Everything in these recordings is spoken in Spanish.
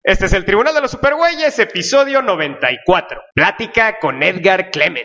Este es el Tribunal de los Supergüeyes, episodio 94. Plática con Edgar Clement.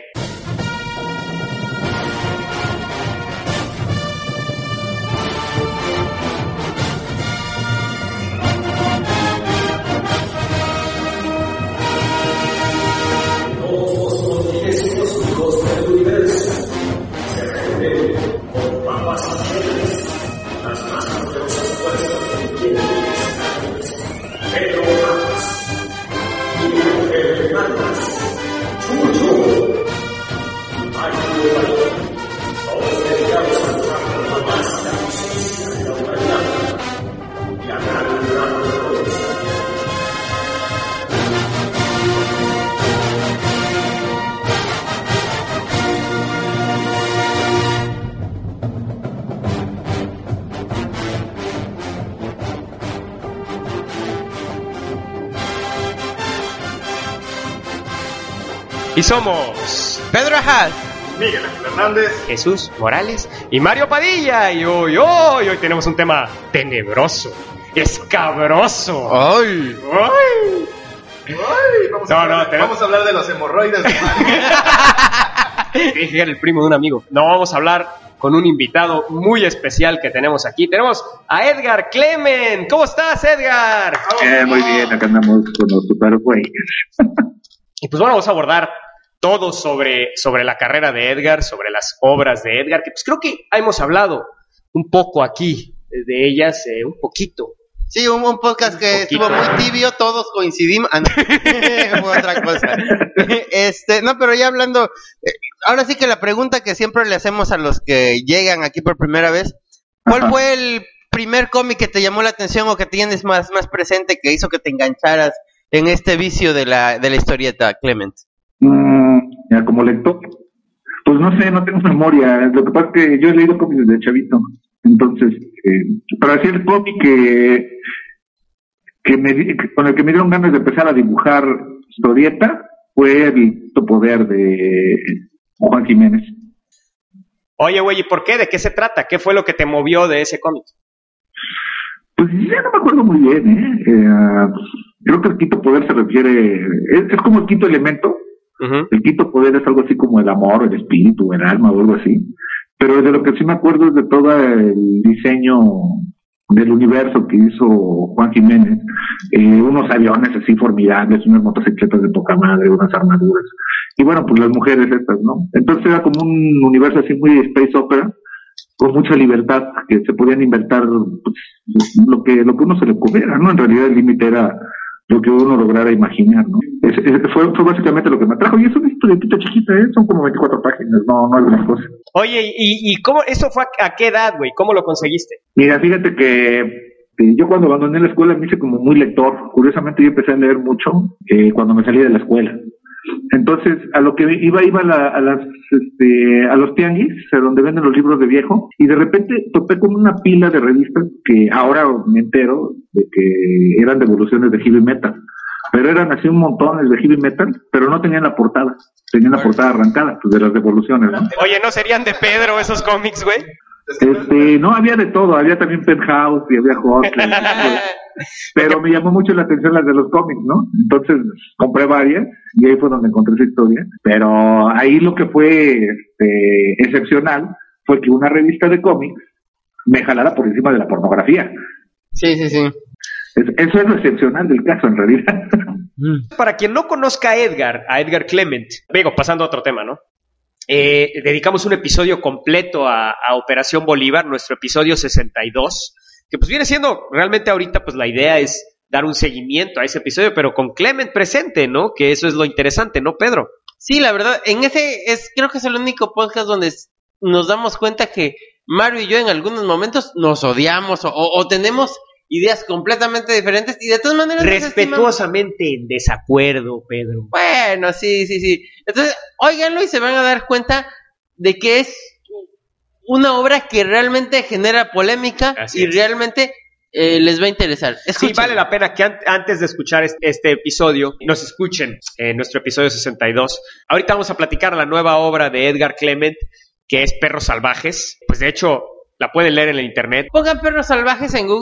Y somos Pedro Ajal, Miguel Ángel Hernández, Jesús Morales y Mario Padilla. Y hoy tenemos un tema tenebroso, escabroso. ¡Ay! vamos a hablar de los hemorroides de Dije el primo de un amigo. No, vamos a hablar con un invitado muy especial que tenemos aquí. Tenemos a Edgar Clement. ¿Cómo estás, Edgar? Muy bien, acá andamos con los supergüeyes. Y pues bueno, vamos a abordar todo sobre la carrera de Edgar, sobre las obras de Edgar, que pues creo que hemos hablado un poco aquí de ellas, un poquito. Sí, un podcast que estuvo muy tibio, todos coincidimos. Ah, no, fue otra cosa. No, pero ya hablando, ahora sí que la pregunta que siempre le hacemos a los que llegan aquí por primera vez, ¿cuál fue el primer cómic que te llamó la atención o que tienes más presente que hizo que te engancharas en este vicio de la historieta, Clement? Ya, como lector, pues no sé, no tengo memoria. Lo que pasa es que yo he leído cómics desde chavito. Entonces, para decir el cómic con el que me dieron ganas de empezar a dibujar historieta fue El Poder de Juan Jiménez. Oye, güey, ¿y por qué? ¿De qué se trata? ¿Qué fue lo que te movió de ese cómic? Pues ya no me acuerdo muy bien, creo que el quinto poder se refiere, es como el quinto elemento. Uh-huh. El quinto poder es algo así como el amor, el espíritu, el alma o algo así. Pero de lo que sí me acuerdo es de todo el diseño del universo que hizo Juan Jiménez. Unos aviones así formidables, unas motocicletas de poca madre, unas armaduras. Y bueno, pues las mujeres estas, ¿no? Entonces era como un universo así muy space opera, con mucha libertad, que se podían inventar pues, lo que uno se le ocurriera, ¿no? En realidad el límite era lo que uno lograra imaginar, ¿no? Fue básicamente lo que me atrajo, y es una historietita chiquita, son como 24 páginas, no es gran cosa. Oye, ¿y cómo eso fue a qué edad, güey? ¿Cómo lo conseguiste? Mira, fíjate que yo cuando abandoné la escuela me hice como muy lector. Curiosamente yo empecé a leer mucho cuando me salí de la escuela. Entonces, a lo que iba a los tianguis, a donde venden los libros de viejo, y de repente topé con una pila de revistas que ahora me entero de que eran devoluciones de heavy metal. Pero eran así un montón de heavy metal, pero no tenían la portada. Tenían la portada arrancada, pues de las devoluciones, ¿no? Oye, ¿no serían de Pedro esos cómics, güey? No, había de todo, había también Penthouse y había Hustler, pero me llamó mucho la atención las de los cómics, ¿no? Entonces compré varias y ahí fue donde encontré esa historia, pero ahí lo que fue excepcional fue que una revista de cómics me jalara por encima de la pornografía. Sí. Eso es lo excepcional del caso, en realidad. Para quien no conozca a Edgar Clement, pasando a otro tema, ¿no? Dedicamos un episodio completo a Operación Bolívar, nuestro episodio 62, que pues viene siendo, realmente ahorita pues la idea es dar un seguimiento a ese episodio, pero con Clement presente, ¿no? Que eso es lo interesante, ¿no, Pedro? Sí, la verdad, creo que es el único podcast donde nos damos cuenta que Mario y yo en algunos momentos nos odiamos o tenemos ideas completamente diferentes y de todas maneras respetuosamente en desacuerdo, Pedro. Bueno, sí. Entonces, óiganlo y se van a dar cuenta de que es una obra que realmente genera polémica. Así y es. Realmente les va a interesar. Escuchen. Sí, vale la pena que antes de escuchar este episodio, nos escuchen en nuestro episodio 62. Ahorita vamos a platicar la nueva obra de Edgar Clement, que es Perros Salvajes. Pues de hecho, la pueden leer en el internet. Pongan Perros Salvajes en Google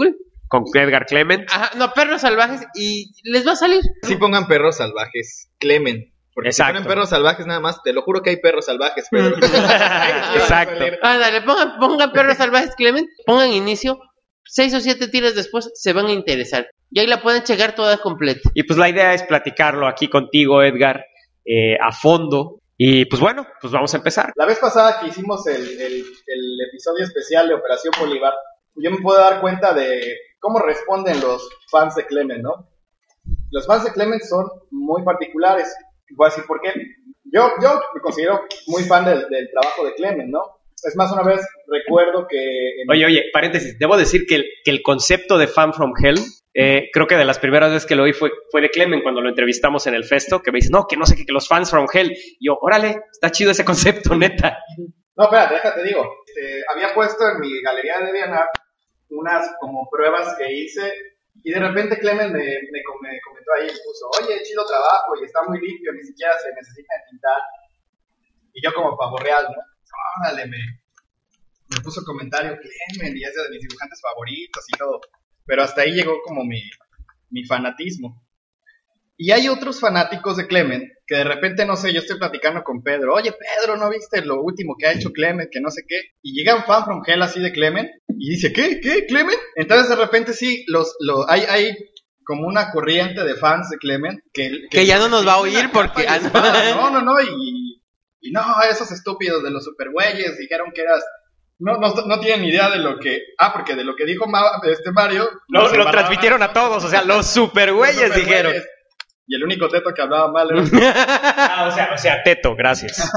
con Edgar Clement. Ajá, no, perros salvajes y les va a salir. Sí pongan perros salvajes, Clement. Porque Exacto. si ponen perros salvajes nada más, te lo juro que hay perros salvajes, pero... Exacto. Ándale, pongan perros salvajes, Clement, pongan inicio, 6 o 7 tiros después se van a interesar. Y ahí la pueden checar toda completa. Y pues la idea es platicarlo aquí contigo, Edgar, a fondo. Y pues bueno, pues vamos a empezar. La vez pasada que hicimos el episodio especial de Operación Bolívar, yo me puedo dar cuenta de cómo responden los fans de Clement, ¿no? Los fans de Clement son muy particulares. Voy a decir por qué. Yo me considero muy fan del trabajo de Clement, ¿no? Es más, una vez recuerdo que... Oye, paréntesis, debo decir que el concepto de Fan from Hell, creo que de las primeras veces que lo oí fue de Clement cuando lo entrevistamos en el Festo, que me dice, no, que no sé qué, que los fans from Hell. Y yo, órale, está chido ese concepto, neta. No, espérate, déjate, digo. Había puesto en mi galería de DeviantArt unas como pruebas que hice y de repente Clement me comentó ahí, me puso, oye, chido trabajo y está muy limpio, ni siquiera se necesita tintar. Y yo como pavo real, ¿no? Órale, me puso comentario Clement y es de mis dibujantes favoritos y todo. Pero hasta ahí llegó como mi fanatismo. Y hay otros fanáticos de Clement que de repente, no sé, yo estoy platicando con Pedro. Oye, Pedro, ¿no viste lo último que ha hecho Clement? Que no sé qué. Y llega un fan from Hell así de Clement y dice, ¿qué? ¿Clement? Entonces de repente sí, hay como una corriente de fans de Clement que ya no nos va a oír porque... No, y no, esos estúpidos de los supergüeyes dijeron que eras... No tienen ni idea de lo que... porque de lo que dijo Mario... Lo transmitieron a todos, o sea, los supergüeyes dijeron. Y el único teto que hablaba mal era... o sea, teto, gracias.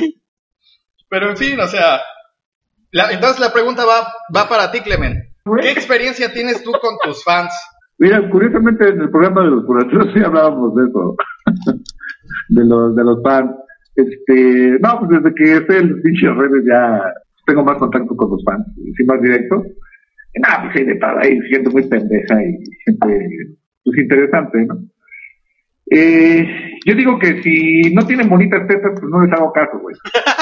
Pero en fin, o sea... entonces la pregunta va para ti, Clement. ¿Qué experiencia tienes tú con tus fans? Mira, curiosamente en el programa de los curativos sí hablábamos de eso. de los fans. No, pues desde que estoy en las pinches redes ya tengo más contacto con los fans, sí, más directo. Pues hay de todo ahí, siento muy pendeja y siempre, pues interesante, ¿no? Yo digo que si no tienen bonitas tetas, pues no les hago caso, güey.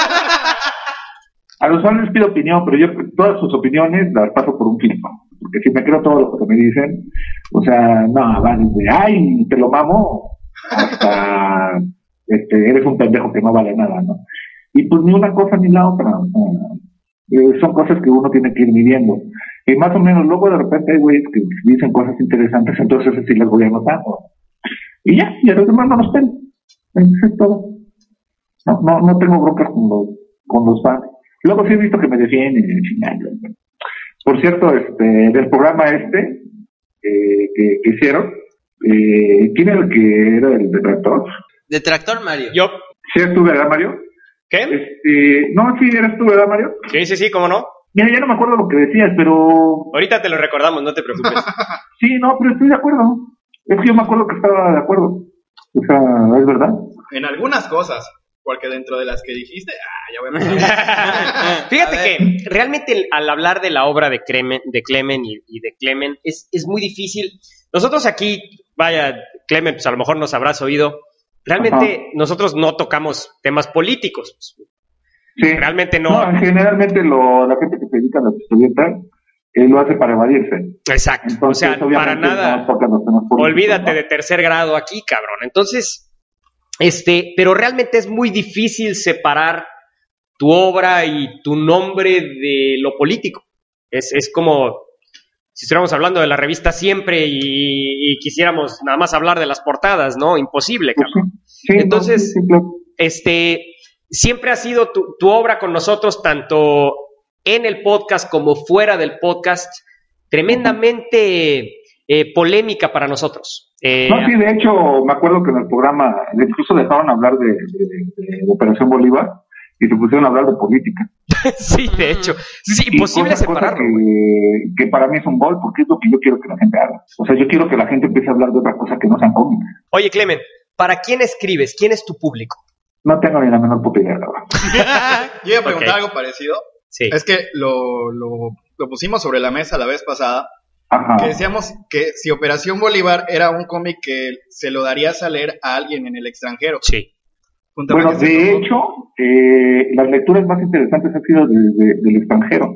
A los fans les pido opinión, pero yo todas sus opiniones las paso por un filtro, porque si me creo todo lo que me dicen, o sea, no, va desde, ay, te lo mamo, hasta... eres un pendejo que no vale nada, ¿no? Y pues ni una cosa ni la otra, son cosas que uno tiene que ir midiendo. Y más o menos luego de repente hay güeyes que dicen cosas interesantes, entonces sí las voy anotando. Y ya, y a los demás no los tengo. Eso es todo. No tengo broncas con los fans. Luego sí he visto que me defienden y chingando. Por cierto, del programa que hicieron, ¿quién era el que era el detractor? Detractor, Mario. Yo. ¿Sí eres tú, verdad, Mario? ¿Qué? No, sí eres tú, ¿verdad, Mario? Sí, ¿cómo no? Mira, ya no me acuerdo lo que decías, pero... Ahorita te lo recordamos, no te preocupes. Sí, no, pero estoy de acuerdo. Es que yo me acuerdo que estaba de acuerdo. O sea, es verdad. En algunas cosas, porque dentro de las que dijiste, ya voy a empezar. Fíjate que realmente al hablar de la obra de Clement y de Clement es muy difícil. Nosotros aquí, vaya, Clement, pues a lo mejor nos habrás oído, realmente nosotros no tocamos temas políticos. Sí. Realmente no. Generalmente la gente que se dedica a la historieta lo hace para evadirse. Exacto. Entonces, o sea, para nada. Olvídate de tercer grado aquí, cabrón. Entonces, pero realmente es muy difícil separar tu obra y tu nombre de lo político. Es como si estuviéramos hablando de la revista Siempre y quisiéramos nada más hablar de las portadas, ¿no? Imposible, cabrón. Sí, entonces, claro. Siempre ha sido tu obra con nosotros, tanto en el podcast como fuera del podcast, tremendamente polémica para nosotros. No, sí, de hecho, me acuerdo que en el programa incluso dejaron hablar de Operación Bolívar y se pusieron a hablar de política. Sí, de hecho. Sí, imposible separarlo. Que para mí es un gol, porque es lo que yo quiero que la gente haga. O sea, yo quiero que la gente empiece a hablar de otra cosa que no sean cómics. Oye, Clement, ¿para quién escribes? ¿Quién es tu público? No tengo ni la menor puta idea, la verdad. Yo iba a preguntar algo parecido. Sí. Es que lo pusimos sobre la mesa la vez pasada. Ajá. Que decíamos que si Operación Bolívar era un cómic que se lo darías a leer a alguien en el extranjero. Sí. Bueno, de hecho, las lecturas más interesantes han sido del extranjero.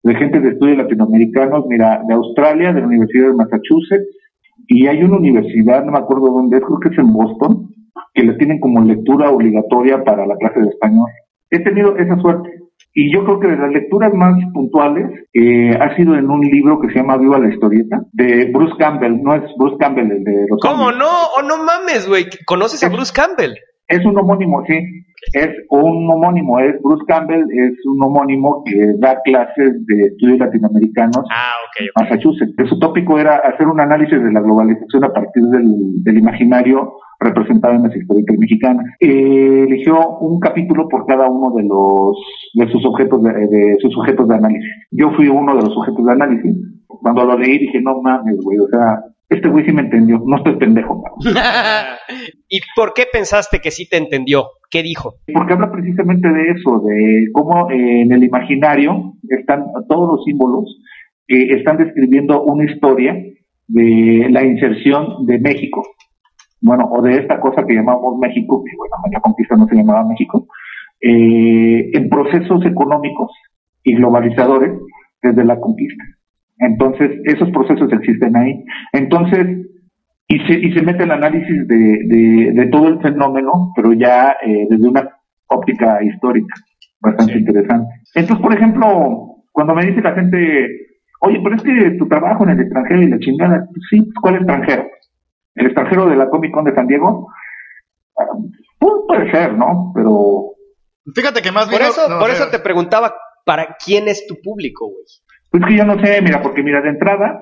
de gente de estudios latinoamericanos, mira, de Australia, de la Universidad de Massachusetts, y hay una universidad, no me acuerdo dónde es, creo que es en Boston, que la tienen como lectura obligatoria para la clase de español. He tenido esa suerte. Y yo creo que de las lecturas más puntuales ha sido en un libro que se llama Viva la Historieta, de Bruce Campbell. No es Bruce Campbell el de los ¿Cómo zombies. no? ¡Oh, no mames, güey! ¿Conoces a Bruce Campbell? Es un homónimo, sí. Es un homónimo. Es Bruce Campbell, es un homónimo que da clases de estudios latinoamericanos en Massachusetts. Su tópico era hacer un análisis de la globalización a partir del imaginario representado en las historietas mexicanas. Eligió un capítulo por cada uno de sus objetos de sus sujetos de análisis. Yo fui uno de los sujetos de análisis. Cuando lo leí dije, no mames, güey, o sea, este güey sí me entendió, no estoy pendejo. ¿Y por qué pensaste que sí te entendió? ¿Qué dijo? Porque habla precisamente de eso, de cómo en el imaginario están todos los símbolos que están describiendo una historia de la inserción de México. Bueno, o de esta cosa que llamamos México, que bueno, la conquista no se llamaba México, en procesos económicos y globalizadores desde la conquista. Entonces, esos procesos existen ahí. Entonces, y se mete el análisis de todo el fenómeno, pero ya desde una óptica histórica, bastante interesante. Entonces, por ejemplo, cuando me dice la gente, oye, pero es que tu trabajo en el extranjero y la chingada, sí, ¿cuál extranjero? ¿El extranjero de la Comic Con de San Diego? Pues puede ser, ¿no? Pero... Fíjate que más bien... Por eso te preguntaba, ¿para quién es tu público, güey? Pues que yo no sé, mira, porque mira, de entrada,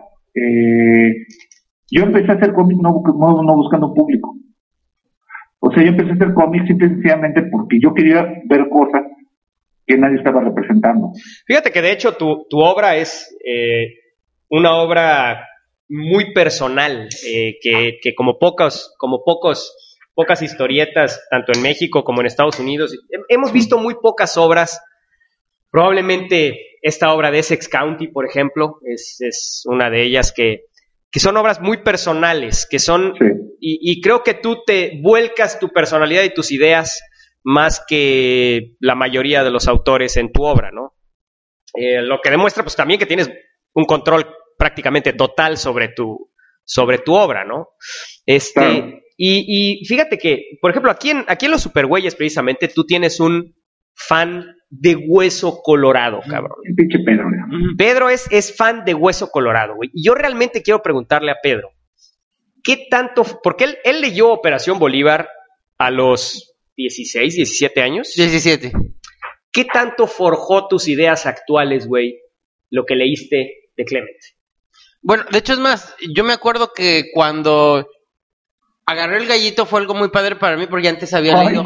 yo empecé a hacer cómics no buscando un público. O sea, yo empecé a hacer cómics simple y sencillamente porque yo quería ver cosas que nadie estaba representando. Fíjate que de hecho tu obra es una obra muy personal, que como pocas historietas, tanto en México como en Estados Unidos, hemos visto muy pocas obras. Probablemente esta obra de Essex County, por ejemplo, es una de ellas que son obras muy personales, que son, sí. y creo que tú te vuelcas tu personalidad y tus ideas más que la mayoría de los autores en tu obra, ¿no? Lo que demuestra pues también que tienes un control prácticamente total sobre tu obra, ¿no? Claro. Y fíjate que, por ejemplo, aquí en Los Supergüeyes, precisamente, tú tienes un fan de Hueso Colorado, cabrón. El pinche Pedro, ¿no? Pedro es fan de Hueso Colorado, güey. Y yo realmente quiero preguntarle a Pedro, ¿qué tanto? Porque él leyó Operación Bolívar a los 16, 17 años. 17. ¿Qué tanto forjó tus ideas actuales, güey, lo que leíste de Clement? Bueno, de hecho es más, yo me acuerdo que cuando agarré el gallito fue algo muy padre para mí porque antes había leído.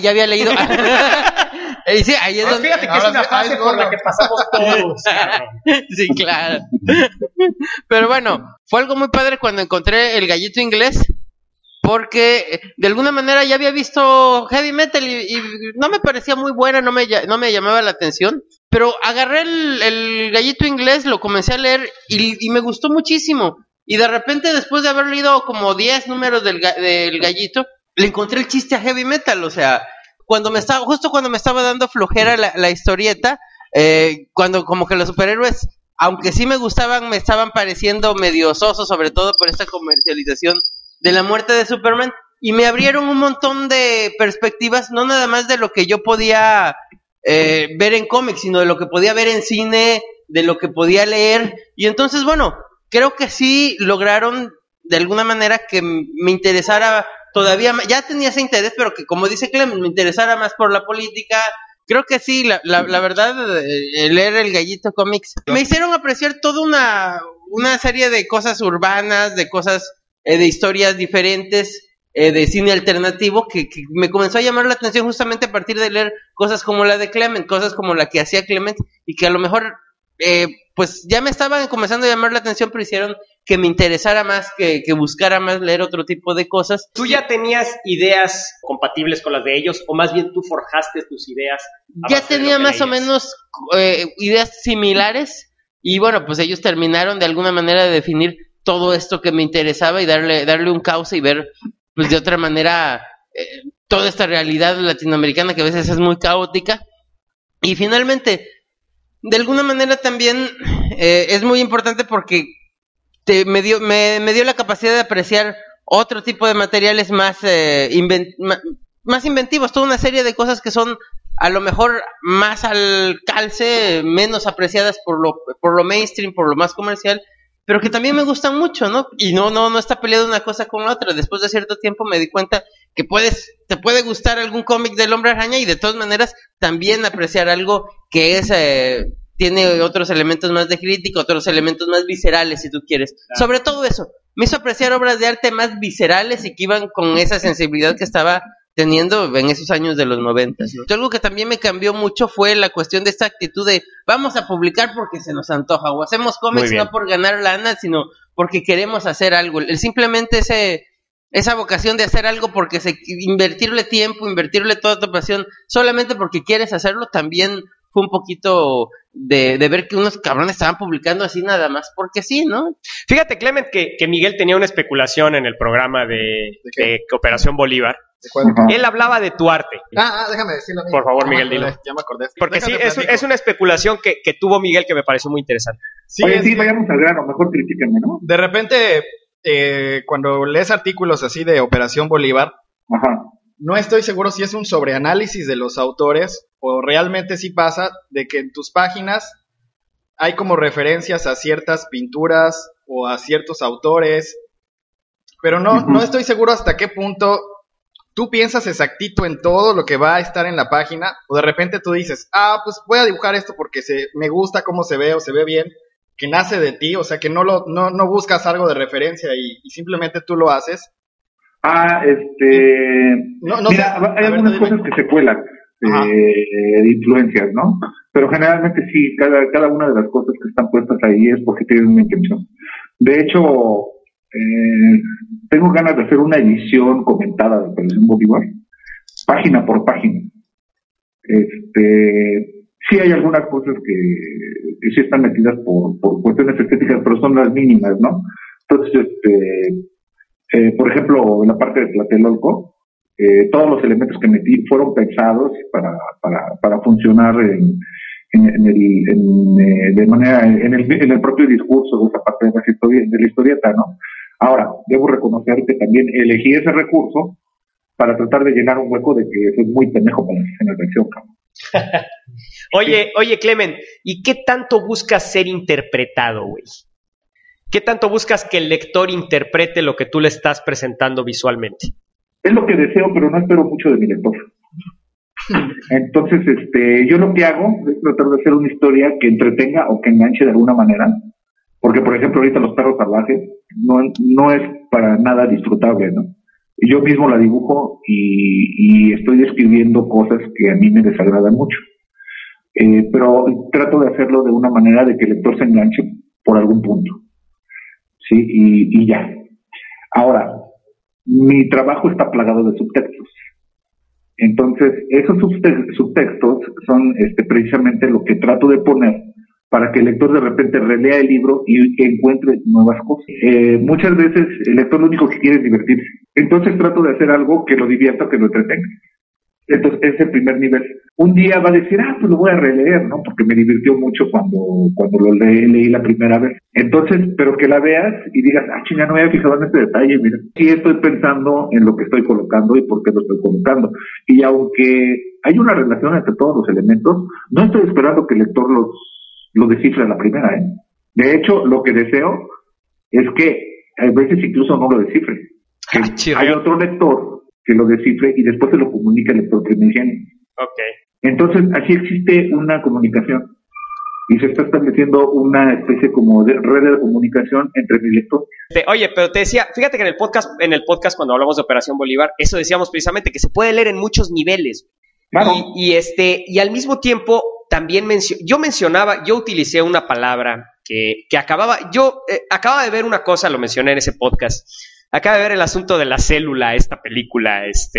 Sí, ahí es donde... Fíjate que es una fase por la que pasamos todos. Sí, claro. Pero bueno, fue algo muy padre cuando encontré el gallito inglés, porque de alguna manera ya había visto heavy metal y no me parecía muy buena, no me llamaba la atención, pero agarré el gallito inglés, lo comencé a leer y me gustó muchísimo. Y de repente, después de haber leído como 10 números del gallito, le encontré el chiste a heavy metal, o sea... Justo cuando me estaba dando flojera la historieta, cuando como que los superhéroes, aunque sí me gustaban, me estaban pareciendo medio sosos, sobre todo por esta comercialización de la muerte de Superman, y me abrieron un montón de perspectivas, no nada más de lo que yo podía ver en cómics, sino de lo que podía ver en cine, de lo que podía leer, y entonces, bueno, creo que sí lograron de alguna manera que me interesara todavía más. Ya tenía ese interés, pero que como dice Clement, me interesara más por la política. Creo que sí, la verdad, leer el Gallito Comics me hicieron apreciar toda una serie de cosas urbanas, de cosas, de historias diferentes, de cine alternativo, que me comenzó a llamar la atención justamente a partir de leer cosas como la de Clement, cosas como la que hacía Clement, y que a lo mejor pues ya me estaban comenzando a llamar la atención, pero hicieron que me interesara más, que buscara más leer otro tipo de cosas. ¿Tú ya tenías ideas compatibles con las de ellos, o más bien tú forjaste tus ideas? Ya tenía más o menos ideas similares, y bueno, pues ellos terminaron de alguna manera de definir todo esto que me interesaba y darle un cauce y ver pues de otra manera toda esta realidad latinoamericana que a veces es muy caótica. Y finalmente de alguna manera también es muy importante porque me dio la capacidad de apreciar otro tipo de materiales más inventivos, toda una serie de cosas que son a lo mejor más al calce, menos apreciadas por lo mainstream, por lo más comercial, pero que también me gustan mucho, ¿no? Y no está peleada una cosa con la otra. Después de cierto tiempo me di cuenta que te puede gustar algún cómic del Hombre Araña y de todas maneras también apreciar algo que tiene otros elementos más de crítica, otros elementos más viscerales, si tú quieres. Sobre todo eso, me hizo apreciar obras de arte más viscerales y que iban con esa sensibilidad que estaba teniendo en esos años de los 90, ¿no? Algo que también me cambió mucho fue la cuestión de esta actitud de vamos a publicar porque se nos antoja, o hacemos cómics no por ganar lana, sino porque queremos hacer algo. Simplemente esa vocación de hacer algo porque invertirle tiempo, invertirle toda tu pasión, solamente porque quieres hacerlo, también fue un poquito de ver que unos cabrones estaban publicando así nada más porque sí, ¿no? Fíjate, Clement, que Miguel tenía una especulación en el programa de Operación Bolívar. Él hablaba de tu arte. Déjame decirlo a mí. Por favor, Miguel, dilo. Ya me acordé. Porque sí, es una especulación que tuvo Miguel que me pareció muy interesante. Sí, vayamos al grano, mejor critíquenme, ¿no? De repente, cuando lees artículos así de Operación Bolívar, no estoy seguro si es un sobreanálisis de los autores o realmente sí pasa de que en tus páginas hay como referencias a ciertas pinturas o a ciertos autores, pero no estoy seguro hasta qué punto tú piensas exactito en todo lo que va a estar en la página, o de repente tú dices, pues voy a dibujar esto porque me gusta cómo se ve o se ve bien, que nace de ti, o sea que no buscas algo de referencia y simplemente tú lo haces. Mira, hay algunas cosas que se cuelan de influencias, ¿no? Pero generalmente sí, cada una de las cosas que están puestas ahí es porque tienen una intención. De hecho, tengo ganas de hacer una edición comentada de Operación Bolívar, página por página. Sí hay algunas cosas que sí están metidas por cuestiones estéticas, pero son las mínimas, ¿no? Entonces, por ejemplo, en la parte de Tlatelolco, todos los elementos que metí fueron pensados para funcionar en el propio discurso de esa parte de la historieta, ¿no? Ahora, debo reconocer que también elegí ese recurso para tratar de llenar un hueco de que soy muy pendejo para las escenas de acción, cabrón. Oye, Clement, ¿y qué tanto buscas ser interpretado, güey? ¿Qué tanto buscas que el lector interprete lo que tú le estás presentando visualmente? Es lo que deseo, pero no espero mucho de mi lector. Entonces, yo lo que hago es tratar de hacer una historia que entretenga o que enganche de alguna manera. Porque, por ejemplo, ahorita Los Perros Salvajes no es para nada disfrutable, ¿no? Yo mismo la dibujo y estoy escribiendo cosas que a mí me desagradan mucho. Pero trato de hacerlo de una manera de que el lector se enganche por algún punto. Sí, y ya. Ahora, mi trabajo está plagado de subtextos. Entonces, esos subtextos son precisamente lo que trato de poner para que el lector de repente relea el libro y encuentre nuevas cosas. Muchas veces el lector lo único que quiere es divertirse. Entonces trato de hacer algo que lo divierta, que lo entretenga. Entonces, ese es el primer nivel. Un día va a decir, pues lo voy a releer, ¿no? Porque me divirtió mucho cuando lo leí la primera vez. Entonces, pero que la veas y digas, chinga, no me había fijado en este detalle, mira. Sí estoy pensando en lo que estoy colocando y por qué lo estoy colocando. Y aunque hay una relación entre todos los elementos, no estoy esperando que el lector lo descifre a la primera, ¿eh? De hecho, lo que deseo es que a veces incluso no lo descifre. Que hay otro lector que lo descifre y después se lo comunica al lector primigenio. Okay. Entonces, así existe una comunicación y se está estableciendo una especie como de red de comunicación entre mi lector. Oye, pero te decía, fíjate que en el podcast cuando hablamos de Operación Bolívar, eso decíamos precisamente que se puede leer en muchos niveles. Claro. Y al mismo tiempo también yo utilicé una palabra que acababa de ver una cosa, lo mencioné en ese podcast. Acaba de ver el asunto de la célula, esta película,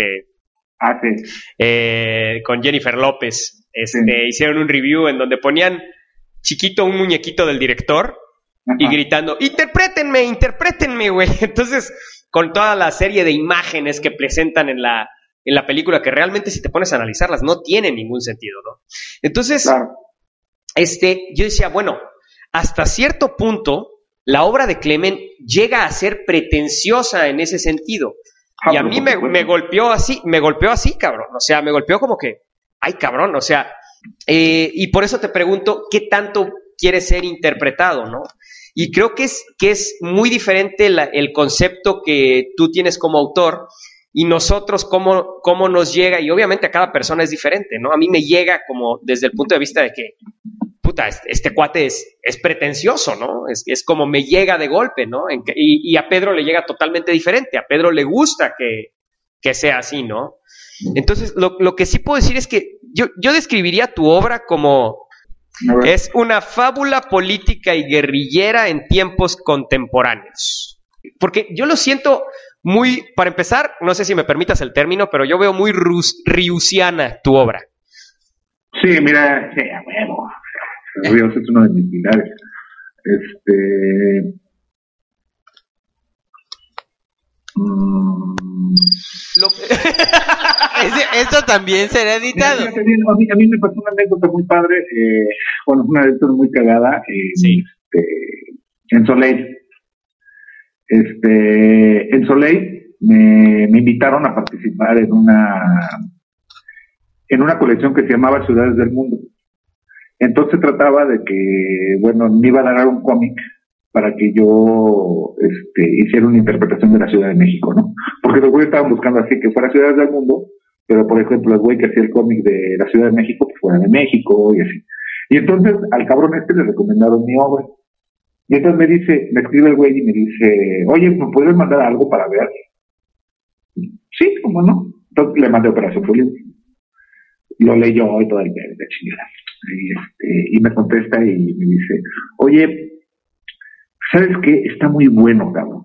con Jennifer López. Hicieron un review en donde ponían chiquito un muñequito del director y gritando, interprétenme, güey. Entonces, con toda la serie de imágenes que presentan en la película, que realmente si te pones a analizarlas no tienen ningún sentido, ¿no? Entonces, claro. yo decía, bueno, hasta cierto punto, la obra de Clement llega a ser pretenciosa en ese sentido. Y a mí me golpeó así, cabrón. O sea, me golpeó como que, ay, cabrón, o sea, y por eso te pregunto, ¿qué tanto quiere ser interpretado, no? Y creo que es muy diferente el concepto que tú tienes como autor y nosotros cómo nos llega, y obviamente a cada persona es diferente, ¿no? A mí me llega como desde el punto de vista de que, puta, este cuate es pretencioso, ¿no? Es como me llega de golpe, ¿no? Y a Pedro le llega totalmente diferente, a Pedro le gusta que sea así, ¿no? Entonces, lo que sí puedo decir es que yo describiría tu obra como es una fábula política y guerrillera en tiempos contemporáneos. Porque yo lo siento muy, para empezar, no sé si me permitas el término, pero yo veo muy riusiana tu obra. Sí, mira, sí, a huevo. Ríos es uno de mis pilares. Esto también será editado. A mí me pasó una anécdota muy padre, una anécdota muy cagada sí. En Soleil. En Soleil me invitaron a participar en una colección que se llamaba Ciudades del Mundo. Entonces trataba de que, me iba a dar un cómic para que yo hiciera una interpretación de la Ciudad de México, ¿no? Porque los güeyes estaban buscando así que fuera Ciudades del Mundo, pero por ejemplo el güey que hacía el cómic de la Ciudad de México, pues fuera de México y así. Y entonces al cabrón le recomendaron mi obra. Y entonces me escribe el güey y me dice, oye, ¿me puedes mandar algo para ver? Sí, ¿cómo no? Entonces le mandé Operación Bolívar. Lo leyó y todo el de chingada. Y me contesta y me dice, oye, ¿sabes qué? Está muy bueno, cabrón.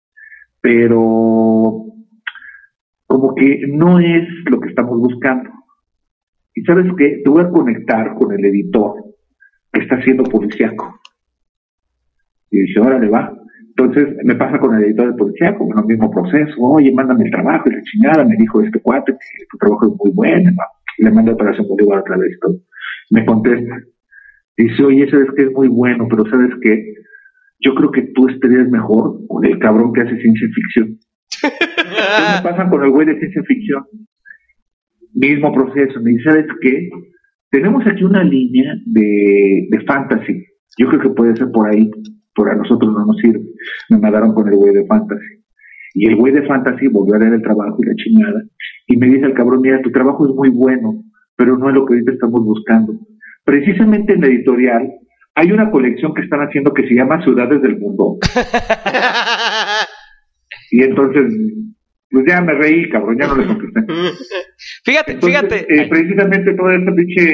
Pero como que no es lo que estamos buscando. Y ¿sabes qué? Te voy a conectar con el editor que está haciendo policíaco. Y dije, órale, va. Entonces me pasa con el editor de policíaco, el mismo proceso. Oye, mándame el trabajo y la chingada. Me dijo este cuate que tu trabajo es muy bueno. Va. Le mando Operación Bolívar otra vez. Todo. Me contesta. Dice, oye, sabes que es muy bueno, pero ¿sabes qué? Yo creo que tú estarías mejor con el cabrón que hace ciencia ficción. Entonces me pasan con el güey de ciencia ficción. Mismo proceso. Me dice, ¿sabes qué? Tenemos aquí una línea de fantasy. Yo creo que puede ser por ahí. Pero a nosotros no nos sirve. Me mandaron con el güey de fantasy. Y el güey de fantasy volvió a leer el trabajo y la chingada. Y me dice el cabrón, mira, tu trabajo es muy bueno, pero no es lo que ahorita estamos buscando. Precisamente en la editorial hay una colección que están haciendo que se llama Ciudades del Mundo. Y entonces, pues ya me reí, cabrón, ya no le contesté. Fíjate. Precisamente todo este pinche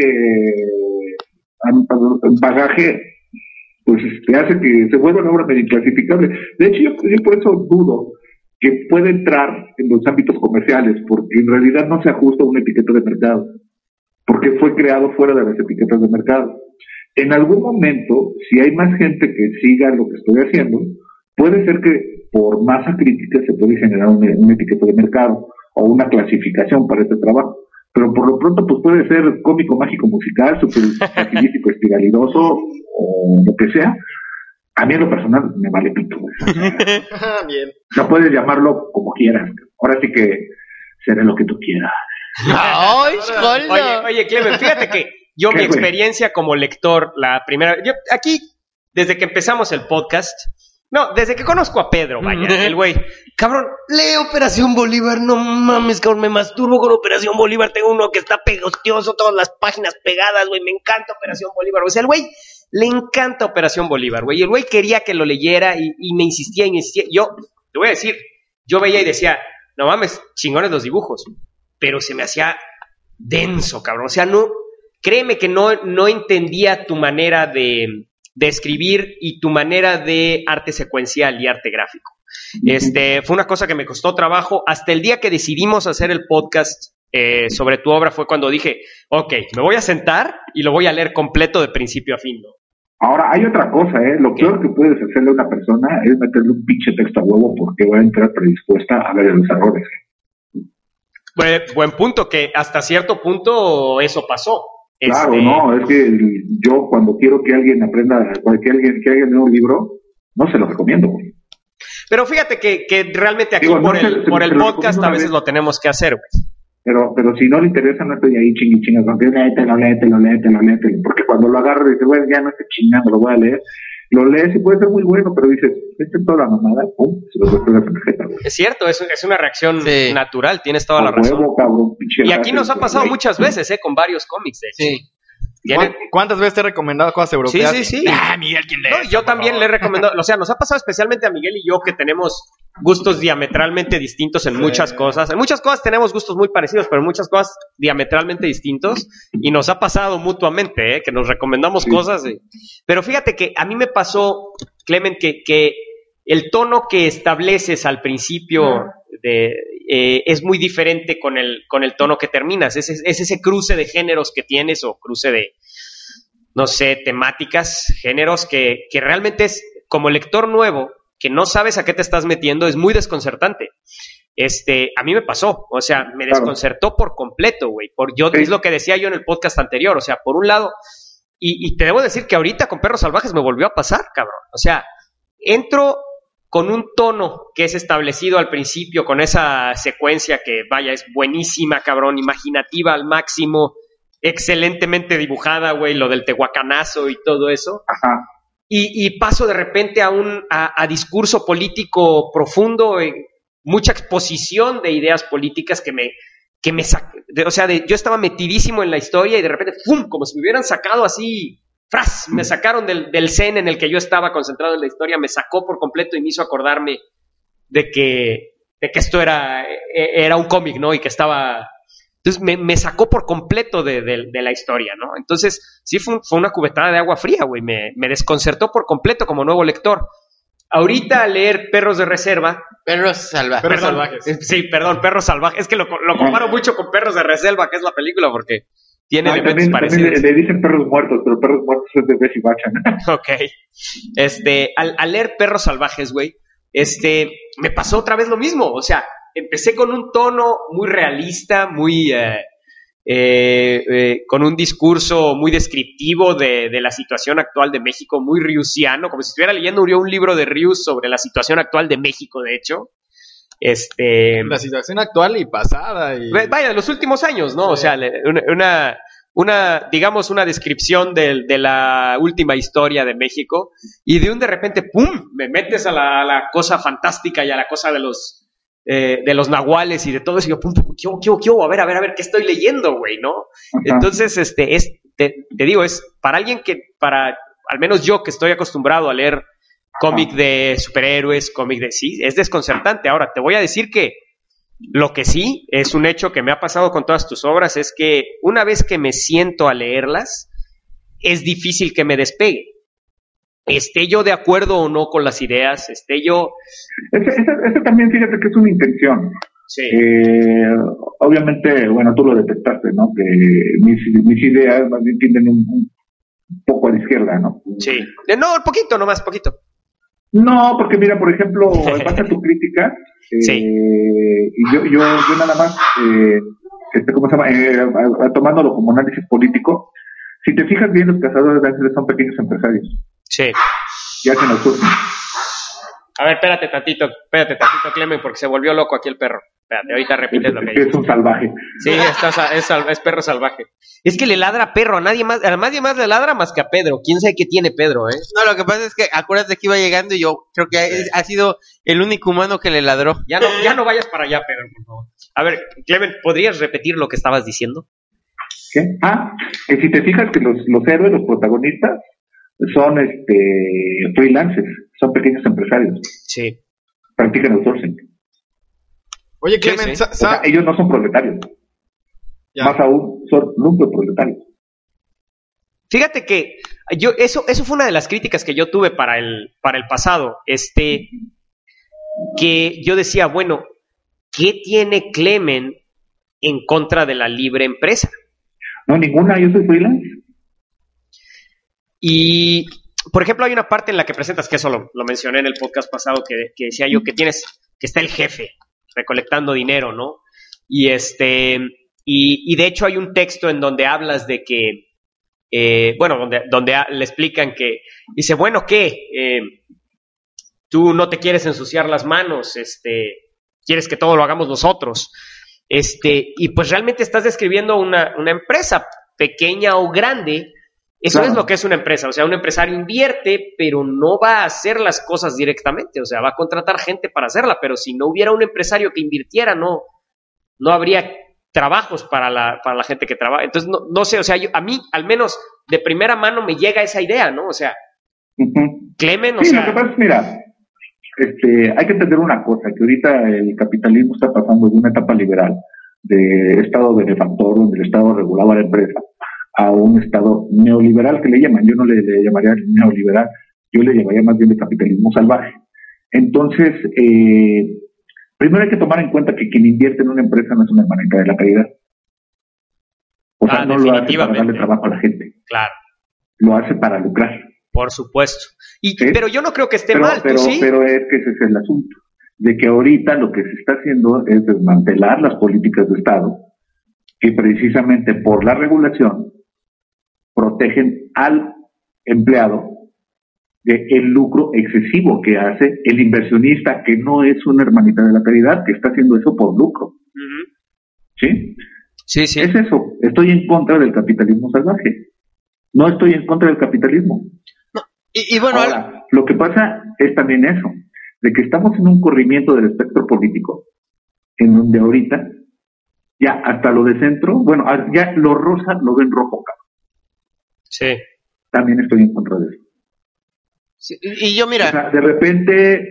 bagaje, pues hace que se vuelva una obra medio inclasificable. De hecho, yo por eso dudo que puede entrar en los ámbitos comerciales, porque en realidad no se ajusta a una etiqueta de mercado, porque fue creado fuera de las etiquetas de mercado. En algún momento, si hay más gente que siga lo que estoy haciendo, puede ser que por masa crítica se puede generar una etiqueta de mercado o una clasificación para este trabajo. Pero por lo pronto, pues puede ser cómico, mágico, musical, super facilístico, espiralidoso o lo que sea. A mí en lo personal me vale pito. Bien. No puedes llamarlo como quieras. Ahora sí que seré lo que tú quieras. Oye, Clemen, fíjate que yo mi experiencia como lector, aquí, desde que empezamos el podcast, desde que conozco a Pedro, vaya, el güey, cabrón, lee Operación Bolívar, no mames, cabrón, me masturbo con Operación Bolívar, tengo uno que está pegostioso, todas las páginas pegadas, güey, me encanta Operación Bolívar, o sea, el güey le encanta Operación Bolívar, güey, y el güey quería que lo leyera y me insistía, yo, te voy a decir, yo veía y decía, no mames, chingones los dibujos, pero se me hacía denso, cabrón, o sea, créeme que no entendía tu manera de escribir y tu manera de arte secuencial y arte gráfico. Fue una cosa que me costó trabajo. Hasta el día que decidimos hacer el podcast sobre tu obra fue cuando dije, ok, me voy a sentar y lo voy a leer completo de principio a fin, ¿no? Ahora, hay otra cosa, Lo peor que puedes hacerle a una persona es meterle un pinche texto a huevo porque va a entrar predispuesta a ver los errores. Buen punto, que hasta cierto punto eso pasó. Claro, no, es que yo cuando quiero que alguien aprenda, que alguien lea un libro, no se lo recomiendo, güey. Pero fíjate que realmente aquí por el podcast a veces lo tenemos que hacer, güey. Pero si no le interesa, no estoy ahí chingas, aunque léetelo, porque cuando lo agarro dices, güey, ya no estoy chingando, lo voy a leer. Lo lees y puede ser muy bueno, pero dices, esta es toda la mamada, pum, se lo despegas en la jeta, güey. Es cierto, es una reacción natural, tienes toda la razón. Huevo, cabrón, y aquí nos ha pasado muchas veces, con varios cómics, de hecho. Sí. ¿Cuántas veces te he recomendado cosas europeas? Sí. Miguel, ¿quién lee? No, yo también le he recomendado, o sea, nos ha pasado especialmente a Miguel y yo que tenemos gustos diametralmente distintos en muchas cosas. En muchas cosas tenemos gustos muy parecidos, pero en muchas cosas diametralmente distintos. Y nos ha pasado mutuamente, que nos recomendamos cosas. Pero fíjate que a mí me pasó, Clement, que el tono que estableces al principio es muy diferente con el tono que terminas. Es ese cruce de géneros que tienes o cruce de, no sé, temáticas, géneros que realmente es como lector nuevo, que no sabes a qué te estás metiendo, es muy desconcertante. A mí me pasó, o sea, me desconcertó por completo, güey. Es lo que decía yo en el podcast anterior, o sea, por un lado, y te debo decir que ahorita con Perros Salvajes me volvió a pasar, cabrón. O sea, entro con un tono que es establecido al principio, con esa secuencia que, vaya, es buenísima, cabrón, imaginativa al máximo, excelentemente dibujada, güey, lo del tehuacanazo y todo eso. Ajá. Y paso de repente a discurso político profundo, mucha exposición de ideas políticas que me o sea, yo estaba metidísimo en la historia y de repente, ¡pum!, como si me hubieran sacado así, ¡fras!, me sacaron del zen en el que yo estaba concentrado en la historia, me sacó por completo y me hizo acordarme de que esto era un cómic, ¿no? Y que estaba... Entonces me sacó por completo de la historia, ¿no? Entonces sí fue una cubetada de agua fría, güey. Me desconcertó por completo como nuevo lector. Ahorita a leer Perros de Reserva... Perros Salvajes. Sí, perdón, Perros Salvajes. Es que lo comparo mucho con Perros de Reserva, que es la película, porque tiene elementos parecidos. También le dicen Perros Muertos, pero Perros Muertos es de Bessie Bacha, ¿no? Ok. Al leer Perros Salvajes, güey, me pasó otra vez lo mismo. O sea, empecé con un tono muy realista, muy con un discurso muy descriptivo de la situación actual de México, muy riusiano, como si estuviera leyendo un libro de Rius sobre la situación actual de México, de hecho. La situación actual y pasada. Vaya, de los últimos años, ¿no? Sí. O sea, digamos, una descripción de la última historia de México, y de repente, ¡pum!, me metes a la cosa fantástica y a la cosa de los nahuales y de todo eso, y yo, pum, ¿qué? A ver, ¿qué estoy leyendo, güey, no? Ajá. Entonces, te digo, es para alguien al menos yo que estoy acostumbrado a leer cómic de superhéroes, sí, es desconcertante. Ahora, te voy a decir que lo que sí es un hecho que me ha pasado con todas tus obras es que una vez que me siento a leerlas, es difícil que me despegue. Esté yo de acuerdo o no con las ideas, esté yo... Eso también, fíjate que es una intención. Sí. Obviamente, bueno, tú lo detectaste, ¿no? Que mis ideas más bien tienden un poco a la izquierda, ¿no? Sí. No, nomás poquito. No, porque mira, por ejemplo, en base a tu crítica, sí. Y yo nada más, ¿cómo se llama? Tomándolo como análisis político, si te fijas bien, los cazadores de ángeles son pequeños empresarios. Sí. Y hacen el surfing. A ver, espérate tantito, Clemen, porque se volvió loco aquí el perro. Espérate, ahorita repites lo que dices. Es un salvaje. Sí, es perro salvaje. Es que le ladra a Perro, a nadie más le ladra más que a Pedro. ¿Quién sabe qué tiene Pedro, No, lo que pasa es que acuérdate que iba llegando y yo creo que ha sido el único humano que le ladró. Ya no vayas para allá, Pedro, por favor. A ver, Clemen, ¿podrías repetir lo que estabas diciendo? ¿Qué? Que si te fijas que los héroes, los protagonistas, son freelancers, son pequeños empresarios. Sí. Practican outsourcing. Oye, Clement, sí. O sea, ellos no son proletarios. Ya. Más aún, son lumpen proletarios. Fíjate que eso fue una de las críticas que yo tuve para el pasado. Que yo decía, bueno, ¿qué tiene Clement en contra de la libre empresa? No, ninguna, yo soy freelance. Y, por ejemplo, hay una parte en la que presentas, que eso lo mencioné en el podcast pasado, que decía yo que está el jefe recolectando dinero, ¿no? Y y de hecho hay un texto en donde hablas de que, donde le explican que, dice, bueno, ¿qué? Tú no te quieres ensuciar las manos, quieres que todo lo hagamos nosotros. Y pues realmente estás describiendo una empresa, pequeña o grande. Eso claro. Es lo que es una empresa. O sea, un empresario invierte, pero no va a hacer las cosas directamente. O sea, va a contratar gente para hacerla, pero si no hubiera un empresario que invirtiera, no habría trabajos para la gente que trabaja. Entonces, no sé, o sea, a mí, al menos de primera mano, me llega esa idea, ¿no? O sea, Clemen, sí, lo que pasa es, mira, hay que entender una cosa, que ahorita el capitalismo está pasando de una etapa liberal, de estado benefactor, donde el Estado regulaba la empresa, a un estado neoliberal, que le llaman. Yo no le llamaría neoliberal, yo le llamaría más bien de capitalismo salvaje. Entonces, primero hay que tomar en cuenta que quien invierte en una empresa no es una hermanita de la caridad. O sea, no lo hace para darle trabajo a la gente. Claro. Lo hace para lucrar. Por supuesto. Pero yo no creo que esté mal, ¿sí? Pero es que ese es el asunto, de que ahorita lo que se está haciendo es desmantelar las políticas de Estado, que precisamente por la regulación protegen al empleado del lucro excesivo que hace el inversionista, que no es una hermanita de la caridad, que está haciendo eso por lucro. Uh-huh. ¿Sí? Sí, sí. Es eso. Estoy en contra del capitalismo salvaje. No estoy en contra del capitalismo. No. Y bueno, ahora, lo que pasa es también eso, de que estamos en un corrimiento del espectro político, en donde ahorita ya hasta lo de centro, bueno, ya lo rosa lo ven rojo, cabrón. Sí. También estoy en contra de eso. Sí, y yo, mira, o sea, de repente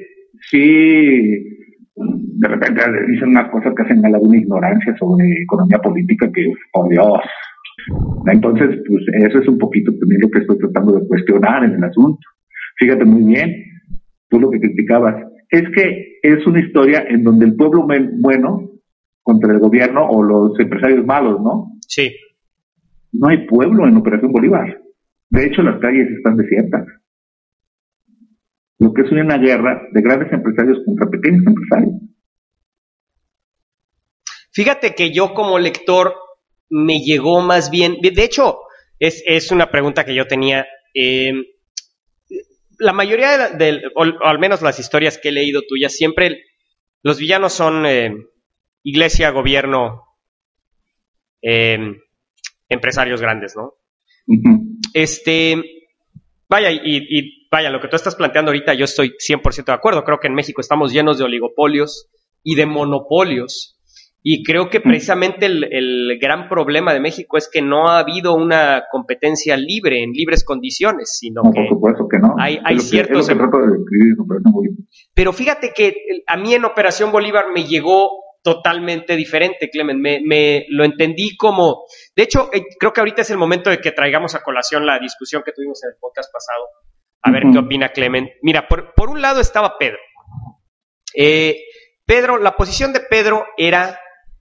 dicen unas cosas que hacen a la de una ignorancia sobre economía política que, por Dios. Entonces, pues eso es un poquito también lo que estoy tratando de cuestionar en el asunto. Fíjate muy bien, tú lo que criticabas, es que es una historia en donde el pueblo bueno contra el gobierno o los empresarios malos, ¿no? Sí. No hay pueblo en Operación Bolívar. De hecho, las calles están desiertas. Lo que es una guerra de grandes empresarios contra pequeños empresarios. Fíjate que yo como lector me llegó más bien, de hecho, es una pregunta que yo tenía. La mayoría o al menos las historias que he leído tuyas, siempre los villanos son iglesia, gobierno, empresarios grandes, ¿no? Uh-huh. Vaya, lo que tú estás planteando ahorita, yo estoy 100% de acuerdo. Creo que en México estamos llenos de oligopolios y de monopolios. Y creo que precisamente el gran problema de México es que no ha habido una competencia libre, en libres condiciones, sino no, que por supuesto que no. Hay ciertos... Pero fíjate que a mí en Operación Bolívar me llegó totalmente diferente, Clemen. Me lo entendí como... De hecho, creo que ahorita es el momento de que traigamos a colación la discusión que tuvimos en el podcast pasado. A ver qué opina Clemen. Mira, por un lado estaba Pedro. La posición de Pedro era...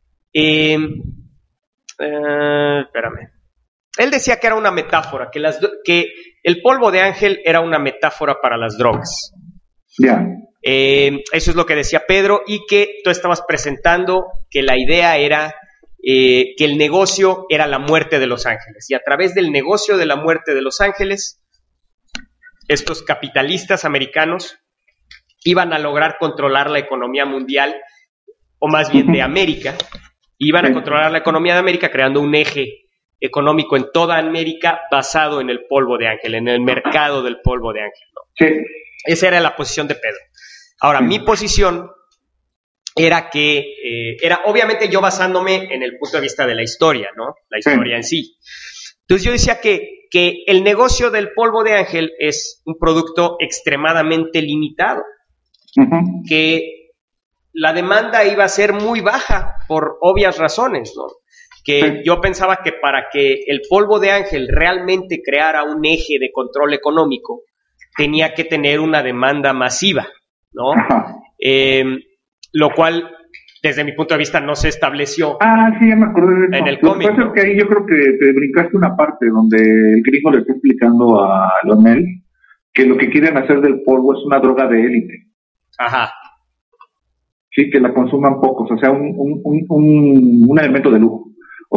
espérame. Él decía que era una metáfora, que el polvo de ángel era una metáfora para las drogas. Ya. Eso es lo que decía Pedro, y que tú estabas presentando que la idea era que el negocio era la muerte de los ángeles, y a través del negocio de la muerte de los ángeles, estos capitalistas americanos iban a lograr controlar la economía mundial, o más bien de América. Iban a controlar la economía de América creando un eje económico en toda América basado en el polvo de ángel, en el mercado del polvo de ángel, ¿no? Sí. Esa era la posición de Pedro. Ahora, mi posición era que, era obviamente yo basándome en el punto de vista de la historia, ¿no? La historia en sí. Entonces yo decía que el negocio del polvo de ángel es un producto extremadamente limitado, que la demanda iba a ser muy baja por obvias razones, ¿no? Que yo pensaba que para que el polvo de ángel realmente creara un eje de control económico, tenía que tener una demanda masiva, ¿no? Lo cual, desde mi punto de vista, no se estableció. Sí, ya me acordé de eso. En el cómic. Lo que pasa es que ahí yo creo que te brincaste una parte donde el gringo le está explicando a Leonel que lo que quieren hacer del polvo es una droga de élite. Ajá. Sí, que la consuman pocos, o sea, un elemento de lujo.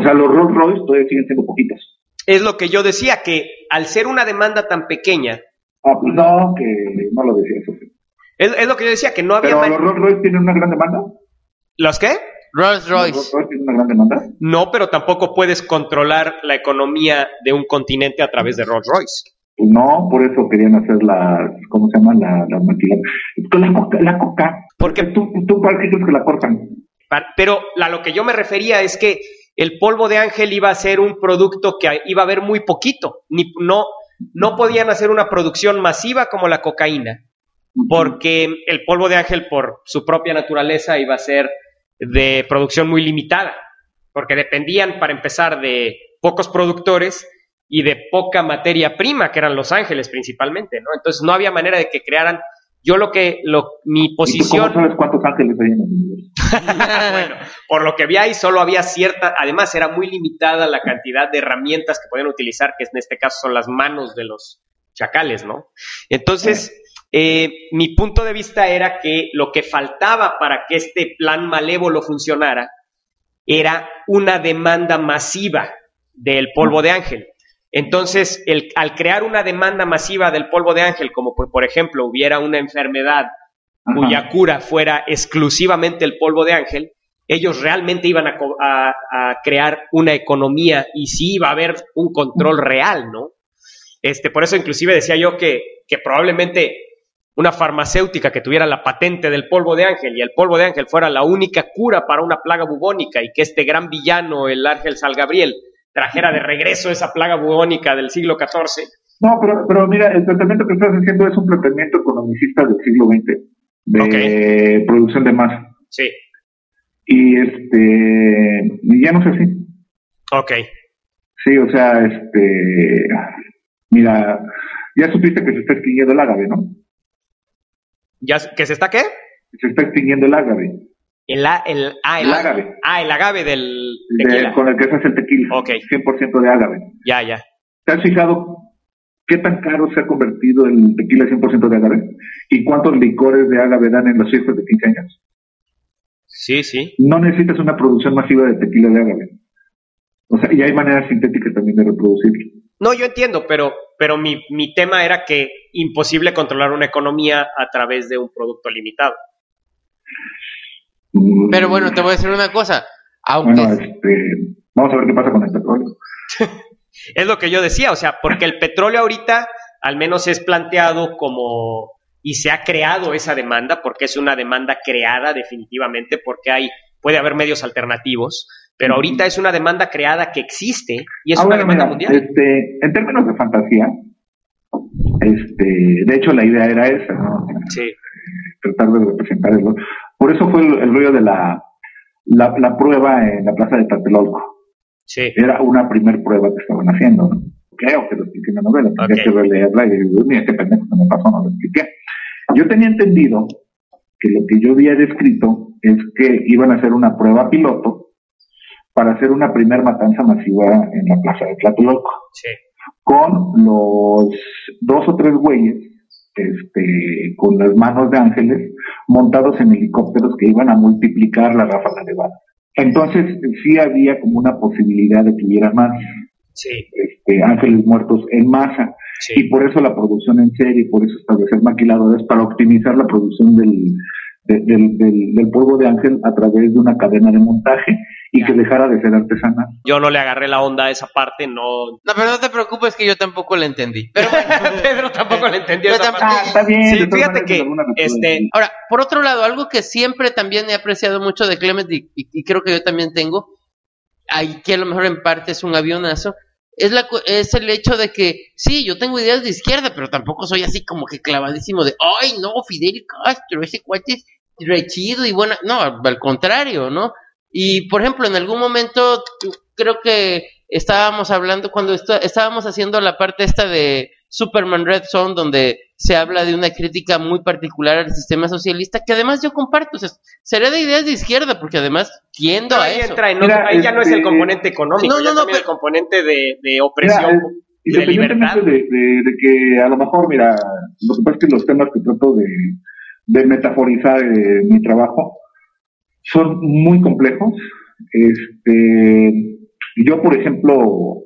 sea, los Rolls Royce todavía siguen siendo poquitos. Es lo que yo decía, que al ser una demanda tan pequeña... Pues no, que no lo decía eso. Es lo que yo decía, que no había... ¿Pero los Rolls Royce tienen una gran demanda? ¿Los qué? Rolls Royce. ¿Los Rolls Royce tienen una gran demanda? No, pero tampoco puedes controlar la economía de un continente a través de Rolls Royce. Pues no, por eso querían hacer las, ¿cómo se llama? Las maquiladoras. La coca. Porque tú ¿para qué crees que la cortan? Pero a lo que yo me refería es que el polvo de ángel iba a ser un producto que iba a haber muy poquito. No podían hacer una producción masiva como la cocaína, porque el polvo de ángel, por su propia naturaleza, iba a ser de producción muy limitada, porque dependían, para empezar, de pocos productores y de poca materia prima, que eran Los Ángeles principalmente, ¿no? Entonces no había manera de que crearan. Mi posición... ¿Y tú cómo sabes cuántos ángeles hay en el universo? Bueno, por lo que vi ahí solo había además era muy limitada la cantidad de herramientas que podían utilizar, que en este caso son las manos de los chacales, ¿no? Entonces, mi punto de vista era que lo que faltaba para que este plan malévolo funcionara era una demanda masiva del polvo de ángel. Entonces, al crear una demanda masiva del polvo de ángel, como por ejemplo hubiera una enfermedad cuya cura fuera exclusivamente el polvo de ángel, ellos realmente iban a crear una economía y sí iba a haber un control real, ¿no? Por eso inclusive decía yo que probablemente una farmacéutica que tuviera la patente del polvo de ángel y el polvo de ángel fuera la única cura para una plaga bubónica y que este gran villano, el ángel San Gabriel, trajera de regreso esa plaga bubónica del siglo XIV. No, pero mira, el tratamiento que estás haciendo es un tratamiento economicista del siglo XX, de producción de masa. Sí. Y ya no sé así. Ok. Sí, o sea, mira, ya supiste que se está extinguiendo el ágave, ¿no? ¿Que se está qué? Se está extinguiendo el ágave. El agave. El agave del tequila. Con el que se hace el tequila. Ok. 100% de agave. Ya. ¿Te has fijado qué tan caro se ha convertido el tequila 100% de agave? ¿Y cuántos licores de agave dan en las fiestas de 15 años? Sí. No necesitas una producción masiva de tequila de agave. O sea, y hay maneras sintéticas también de reproducirlo. No, yo entiendo, pero mi tema era que imposible controlar una economía a través de un producto limitado. Pero bueno, te voy a decir una cosa. Aunque... Bueno, vamos a ver qué pasa con el petróleo. Es lo que yo decía, o sea, porque el petróleo ahorita al menos es planteado como, y se ha creado esa demanda, porque es una demanda creada definitivamente, porque puede haber medios alternativos, pero ahorita es una demanda creada que existe y es una demanda mundial. En términos de fantasía, de hecho la idea era esa, ¿no? Sí. Tratar de representar eso. Por eso fue el rollo de la prueba en la plaza de Tlatelolco. Sí. Era una primer prueba que estaban haciendo, ¿no? Creo que lo expliqué en la novela, tendría que releerla y digo, mira, este pendejo que me pasó, no lo expliqué. Yo tenía entendido que lo que yo había descrito es que iban a hacer una prueba piloto para hacer una primer matanza masiva en la plaza de Tlatelolco. Sí. Con los 2 o 3 güeyes con las manos de ángeles montados en helicópteros que iban a multiplicar la ráfaga de balas. Entonces sí había como una posibilidad de que hubiera más ángeles muertos en masa, y por eso la producción en serie, por eso establecer maquiladoras para optimizar la producción del polvo de ángel a través de una cadena de montaje y que dejara de ser artesanal. Yo no le agarré la onda a esa parte, no. No, pero no te preocupes que yo tampoco la entendí. Pero bueno, Pedro tampoco la entendió esa parte. Está bien. Sí, fíjate que ahora, por otro lado, algo que siempre también he apreciado mucho de Clement y creo que yo también tengo, ahí que a lo mejor en parte es un avionazo, es el hecho de que sí, yo tengo ideas de izquierda, pero tampoco soy así como que clavadísimo de, ay no, Fidel Castro, ese cuate es re chido y buena, no, al contrario, ¿no? Y por ejemplo, en algún momento creo que estábamos hablando, cuando estábamos haciendo la parte esta de Superman Red Son, donde se habla de una crítica muy particular al sistema socialista, que además yo comparto, o sea, seré de ideas de izquierda, porque además tiendo a eso. Ahí ya no es el componente económico, el componente de opresión y de libertad. De que a lo mejor, mira, lo que pasa es que los temas que trato de metaforizar en mi trabajo son muy complejos, Yo, por ejemplo,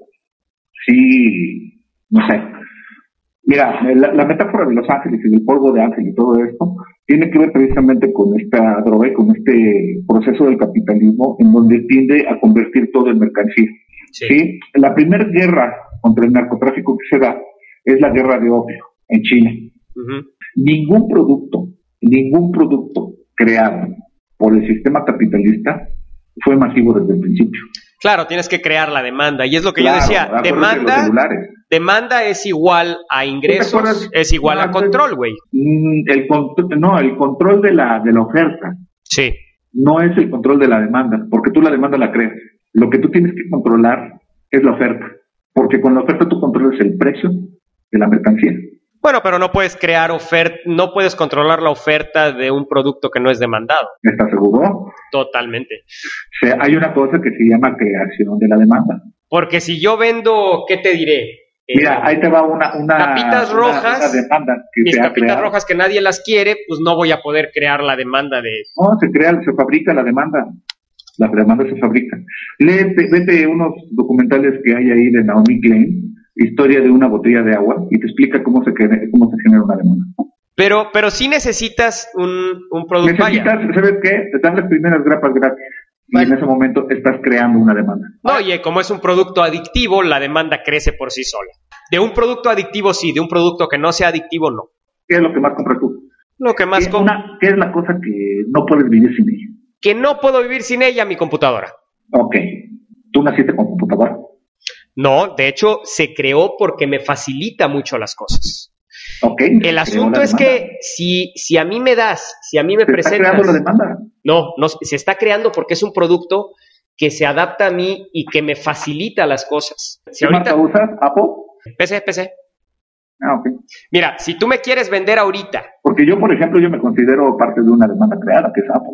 sí, no sé. Mira, la metáfora de los ángeles y del polvo de ángel y todo esto tiene que ver precisamente con esta droga y con este proceso del capitalismo en donde tiende a convertir todo en mercancía. ¿Sí? La primera guerra contra el narcotráfico que se da es la guerra de opio en China. Ningún producto creado por el sistema capitalista fue masivo desde el principio. Claro, tienes que crear la demanda. Y es lo que yo decía, demanda es igual a ingresos, es igual a control, güey. El control de la oferta. Sí. No es el control de la demanda, porque tú la demanda la creas. Lo que tú tienes que controlar es la oferta, porque con la oferta tú controlas el precio de la mercancía. Bueno, pero no puedes crear no puedes controlar la oferta de un producto que no es demandado. ¿Estás seguro? Totalmente. O sea, hay una cosa que se llama creación de la demanda. Porque si yo vendo, ¿qué te diré? Mira, ahí te va una tapitas rojas, una demanda que mis se ha tapitas creado. rojas que nadie las quiere, pues no voy a poder crear la demanda de... No, se fabrica la demanda. La demanda se fabrica. Vete unos documentales que hay ahí de Naomi Klein, historia de una botella de agua, y te explica cómo se genera una demanda. Pero sí necesitas un producto. ¿Sabes qué? Te dan las primeras grapas gratis. Y en ese momento estás creando una demanda. Oye, como es un producto adictivo, la demanda crece por sí sola. De un producto adictivo sí, de un producto que no sea adictivo no. ¿Qué es lo que más compras tú? Lo que más ¿Qué es la cosa que no puedes vivir sin ella? Que no puedo vivir sin ella, mi computadora. Ok. ¿Tú naciste con computadora? No, de hecho se creó porque me facilita mucho las cosas. Okay, el asunto es que si a mí me presentas... ¿Se está creando la demanda? No, se está creando porque es un producto que se adapta a mí y que me facilita las cosas. ¿Qué marca usas? ¿Apple? PC. Ok. Mira, si tú me quieres vender ahorita... Porque yo, por ejemplo, me considero parte de una demanda creada, que es Apple.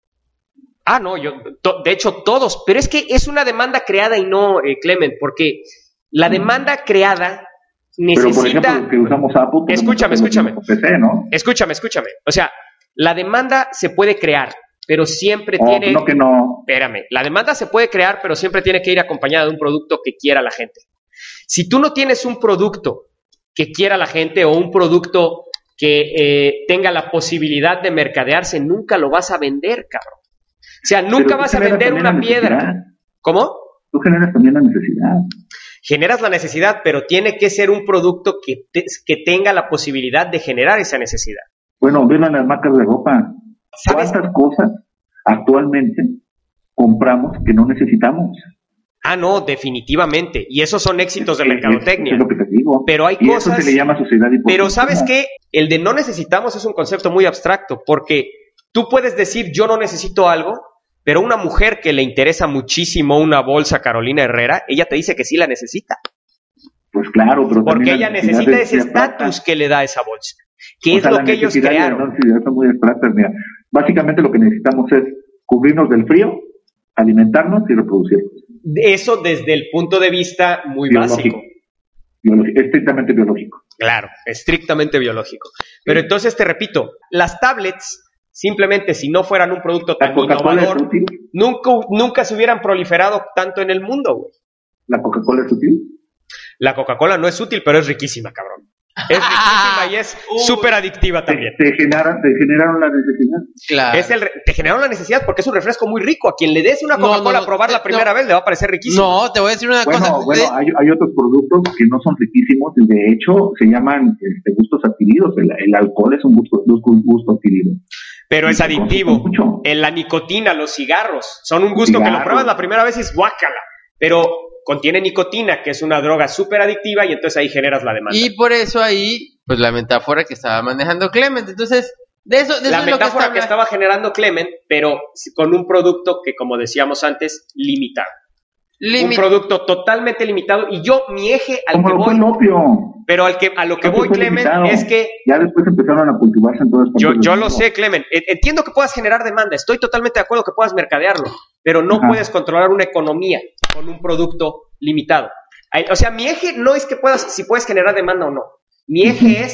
Ah, no, de hecho todos, pero es que es una demanda creada y no, Clement, porque la demanda creada necesita... Pero, por ejemplo, que usamos Apple... Escúchame. PC, ¿no? Escúchame. O sea, la demanda se puede crear, pero siempre tiene... No, que no. Espérame, la demanda se puede crear, pero siempre tiene que ir acompañada de un producto que quiera la gente. Si tú no tienes un producto que quiera la gente o un producto que tenga la posibilidad de mercadearse, nunca lo vas a vender, cabrón. O sea, nunca vas a vender una piedra. ¿Cómo? Tú generas también la necesidad. Generas la necesidad, pero tiene que ser un producto que tenga la posibilidad de generar esa necesidad. Bueno, ven a las marcas de ropa. ¿Cuántas cosas actualmente compramos que no necesitamos? Ah, no, definitivamente. Y esos son éxitos de mercadotecnia. Es lo que te digo. Pero hay cosas... Eso se le llama sociedad y... Pero ¿sabes qué? El de no necesitamos es un concepto muy abstracto, porque tú puedes decir yo no necesito algo, pero una mujer que le interesa muchísimo una bolsa Carolina Herrera, ella te dice que sí la necesita. Pues claro, pero porque ella necesita ese estatus que le da esa bolsa, que es lo que ellos crearon. Son muy abstractas, mira. Básicamente lo que necesitamos es cubrirnos del frío, alimentarnos y reproducirnos. Eso desde el punto de vista muy biológico. Básico. Estrictamente biológico. Claro, estrictamente biológico. Pero entonces te repito, las tablets... Simplemente si no fueran un producto tan innovador, nunca se hubieran proliferado tanto en el mundo, güey. ¿La Coca-Cola es útil? La Coca-Cola no es útil, pero es riquísima, cabrón. Es riquísima y es súper adictiva también. Te generaron la necesidad. Claro. Te generaron la necesidad porque es un refresco muy rico. A quien le des una Coca-Cola a probar la primera vez le va a parecer riquísimo. No, te voy a decir una cosa. Bueno, hay otros productos que no son riquísimos. De hecho, se llaman gustos adquiridos. El alcohol es un gusto adquirido. Pero es adictivo. En la nicotina, los cigarros, son un gusto que lo pruebas la primera vez y es guácala. Pero contiene nicotina, que es una droga súper adictiva, y entonces ahí generas la demanda. Y por eso ahí, pues la metáfora que estaba manejando Clement. Entonces, de eso la es metáfora lo que estaba generando Clement, pero con un producto que, como decíamos antes, limitado. Un producto totalmente limitado. Y mi eje al como que voy... Pero a lo que voy, Clement, limitado. Es que... Ya después empezaron a cultivarse en todas partes. Yo lo sé, Clement. Entiendo que puedas generar demanda. Estoy totalmente de acuerdo que puedas mercadearlo. Pero no puedes controlar una economía con un producto limitado. O sea, mi eje no es que si puedes generar demanda o no. Mi eje es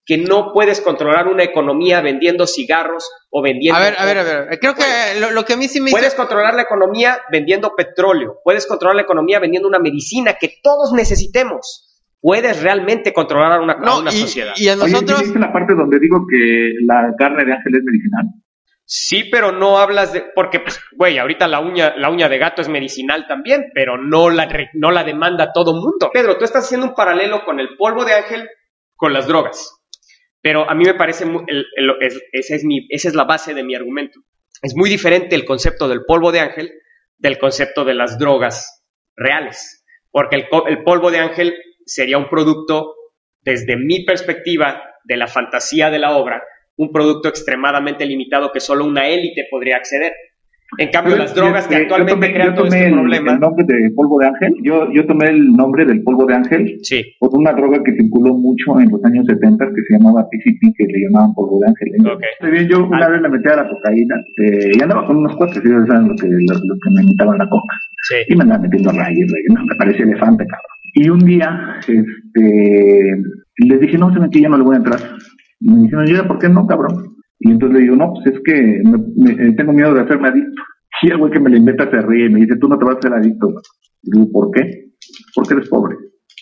que no puedes controlar una economía vendiendo cigarros o vendiendo... A ver. Creo que lo que a mí sí me Puedes controlar la economía vendiendo petróleo. Puedes controlar la economía vendiendo una medicina que todos necesitemos. Puedes realmente controlar a una sociedad. Y a nosotros... Oye, ¿viste la parte donde digo que la carne de ángel es medicinal? Sí, pero no hablas de... Porque, pues, güey, ahorita la uña de gato es medicinal también, pero no la demanda todo mundo. Pedro, tú estás haciendo un paralelo con el polvo de ángel con las drogas. Pero a mí me parece... esa es la base de mi argumento. Es muy diferente el concepto del polvo de ángel del concepto de las drogas reales. Porque el polvo de ángel sería un producto, desde mi perspectiva, de la fantasía de la obra, un producto extremadamente limitado que solo una élite podría acceder. En cambio, las drogas que actualmente crean todo este problema... El nombre de polvo de ángel, yo tomé el nombre del polvo de ángel por una droga que circuló mucho en los años 70 que se llamaba PCP, que le llamaban polvo de ángel. Okay. Yo una vez me metí a la cocaína y andaba con unos cuates, ellos saben lo que me imitaban la coca. Sí. Y me andaba metiendo rayos, me parecía elefante, cabrón. Y un día les dije, no, se metí, ya no le voy a entrar. Y me dijeron, ¿y por qué no, cabrón? Y entonces le digo, no, pues es que tengo miedo de hacerme adicto. Y el güey que me lo inventa se ríe y me dice, tú no te vas a hacer adicto. Y digo, ¿por qué? Porque eres pobre.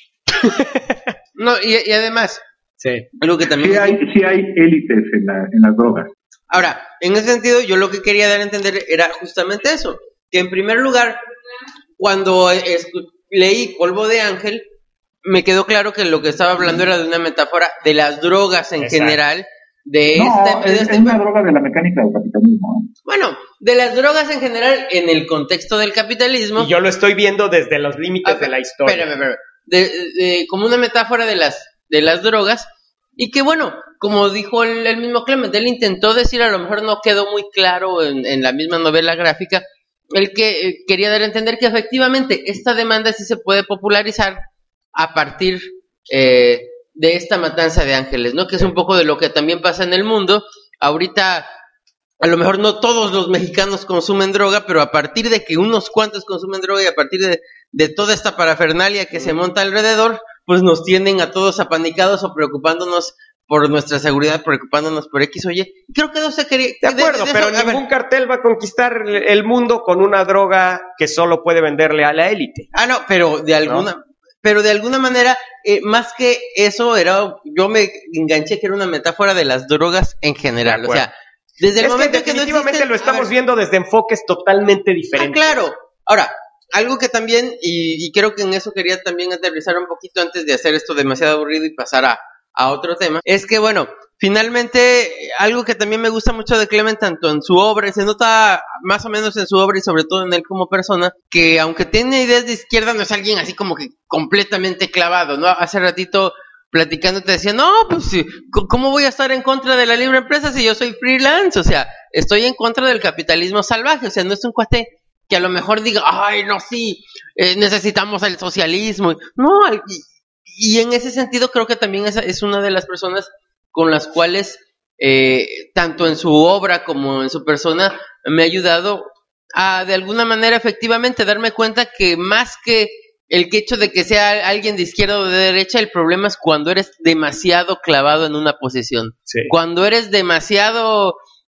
No, y además, algo que también... Sí hay élites en las drogas. Ahora, en ese sentido, yo lo que quería dar a entender era justamente eso. Que en primer lugar, cuando leí Polvo de Ángel, me quedó claro que lo que estaba hablando era de una metáfora de las drogas en general. Es una droga de la mecánica del capitalismo. Bueno, de las drogas en general en el contexto del capitalismo. Y yo lo estoy viendo desde los límites de la historia. Espérame. Como una metáfora de las drogas. Y que bueno, como dijo el mismo Clement, él intentó decir, a lo mejor no quedó muy claro en la misma novela gráfica, el que quería dar a entender que efectivamente esta demanda sí se puede popularizar a partir de esta matanza de ángeles, ¿no? Que es un poco de lo que también pasa en el mundo. Ahorita, a lo mejor no todos los mexicanos consumen droga, pero a partir de que unos cuantos consumen droga y a partir de toda esta parafernalia que se monta alrededor, pues nos tienen a todos apanicados o preocupándonos por nuestra seguridad, preocupándonos por X o Y. Creo que no se quería... De acuerdo, pero ningún cartel va a conquistar el mundo con una droga que solo puede venderle a la élite. Ah, no, pero de alguna manera, más que eso, yo me enganché que era una metáfora de las drogas en general. O sea, desde el momento que definitivamente lo estamos viendo desde enfoques totalmente diferentes. Ah, claro. Ahora, algo que también, y creo que en eso quería también aterrizar un poquito antes de hacer esto demasiado aburrido y pasar a otro tema, es que bueno, finalmente, algo que también me gusta mucho de Clement, tanto en su obra, se nota más o menos en su obra y sobre todo en él como persona, que aunque tiene ideas de izquierda, no es alguien así como que completamente clavado, ¿no? Hace ratito platicando te decía, no, pues ¿cómo voy a estar en contra de la libre empresa si yo soy freelance? O sea, estoy en contra del capitalismo salvaje, o sea, no es un cuate que a lo mejor diga, ay, no, sí, necesitamos el socialismo. No, y en ese sentido creo que también es una de las personas con las cuales, tanto en su obra como en su persona, me ha ayudado a, de alguna manera, efectivamente, darme cuenta que más que el hecho de que sea alguien de izquierda o de derecha, el problema es cuando eres demasiado clavado en una posición. Sí. Cuando eres demasiado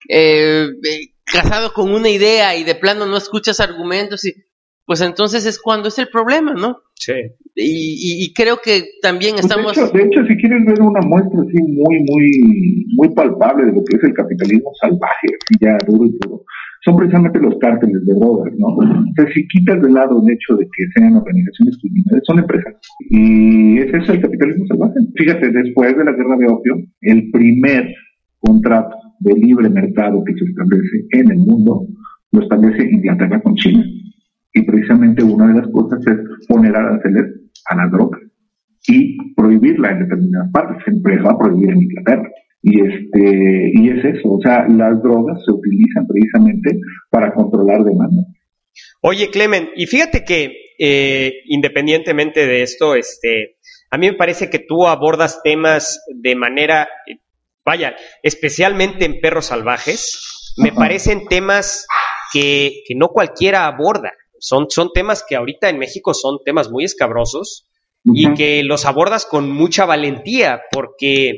casado con una idea y de plano no escuchas argumentos, pues entonces es cuando es el problema, ¿no? Sí. Y creo que también estamos... De hecho, si quieres ver una muestra así muy palpable de lo que es el capitalismo salvaje, así ya duro y duro, son precisamente los cárteles de drogas, ¿no? O sea, si quitas de lado el hecho de que sean organizaciones criminales, son empresas. Y ese es el capitalismo salvaje. Fíjate, después de la guerra de opio, el primer contrato de libre mercado que se establece en el mundo lo establece Inglaterra con China. Y precisamente una de las cosas es poner aranceles a las drogas y prohibirla en determinadas partes. Se empezó a prohibir en Inglaterra. Y es eso, o sea, las drogas se utilizan precisamente para controlar demanda. Oye, Clement, y fíjate que independientemente de esto, a mí me parece que tú abordas temas de manera, especialmente en Perros Salvajes, me parecen temas que no cualquiera aborda. Son temas que ahorita en México son temas muy escabrosos y que los abordas con mucha valentía, porque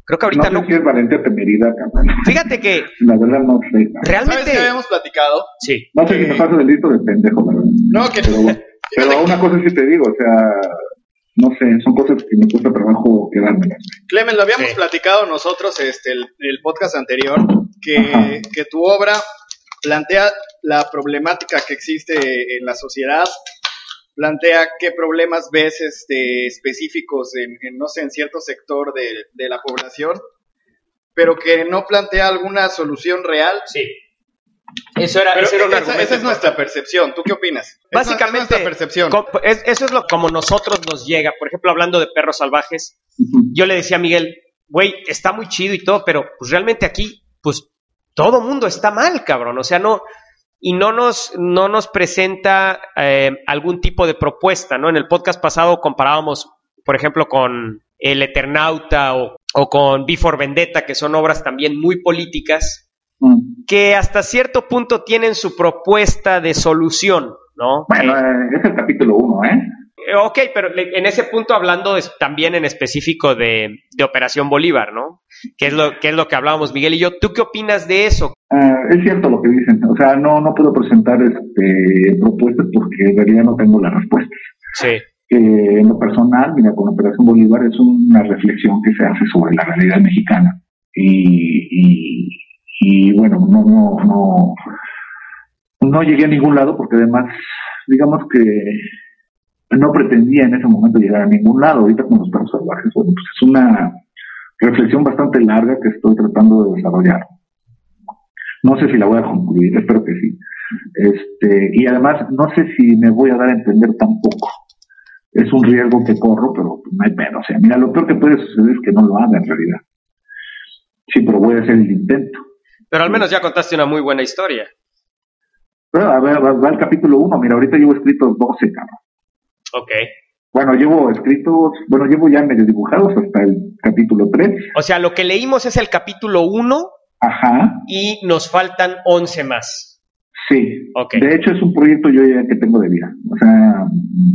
Creo que ahorita no sé si es valentía temeridad, cabrón. Fíjate que la verdad no sé. realmente ¿Sabes qué habíamos platicado? sí. No sé si me paso del listo de pendejo, la verdad. No, que Pero una cosa sí te digo, o sea, no sé, son cosas que me cuesta trabajo quedármelas. Clemen, lo habíamos platicado nosotros el podcast anterior, que tu obra plantea la problemática que existe en la sociedad, plantea qué problemas ves específicos en no sé, en cierto sector de la población, pero que no plantea alguna solución real. Sí. Ese era un argumento. Esa es nuestra percepción. ¿Tú qué opinas? Básicamente, es nuestra percepción. Eso es como nosotros nos llega. Por ejemplo, hablando de perros salvajes, yo le decía a Miguel, güey, está muy chido y todo, pero pues realmente aquí, pues todo mundo está mal, cabrón. O sea, no nos presenta algún tipo de propuesta, ¿no? En el podcast pasado comparábamos, por ejemplo, con El Eternauta o con V for Vendetta, que son obras también muy políticas, que hasta cierto punto tienen su propuesta de solución, ¿no? Bueno, es el capítulo 1, ¿eh? Ok, pero en ese punto hablando también en específico de Operación Bolívar, ¿no? Que es lo que hablábamos Miguel y yo. ¿Tú qué opinas de eso? Es cierto lo que dicen, o sea, no puedo presentar propuestas porque en realidad no tengo las respuestas. Sí. En lo personal, mira, con Operación Bolívar es una reflexión que se hace sobre la realidad mexicana y bueno, no llegué a ningún lado porque además, digamos que no pretendía en ese momento llegar a ningún lado. Ahorita con los perros salvajes, bueno, pues es una reflexión bastante larga que estoy tratando de desarrollar. No sé si la voy a concluir, espero que sí. Y además, no sé si me voy a dar a entender tampoco. Es un riesgo que corro, pero no hay pedo. O sea, mira, lo peor que puede suceder es que no lo haga en realidad. Sí, pero voy a hacer el intento. Pero al menos ya contaste una muy buena historia. Pero, a ver, va el capítulo 1. Mira, ahorita llevo escritos 12, cabrón. Ok. Bueno, llevo ya medio dibujados hasta el capítulo 3. O sea, lo que leímos es el capítulo 1. Ajá. Y nos faltan 11 más. Sí. Okay. De hecho, es un proyecto yo ya que tengo de vida. O sea,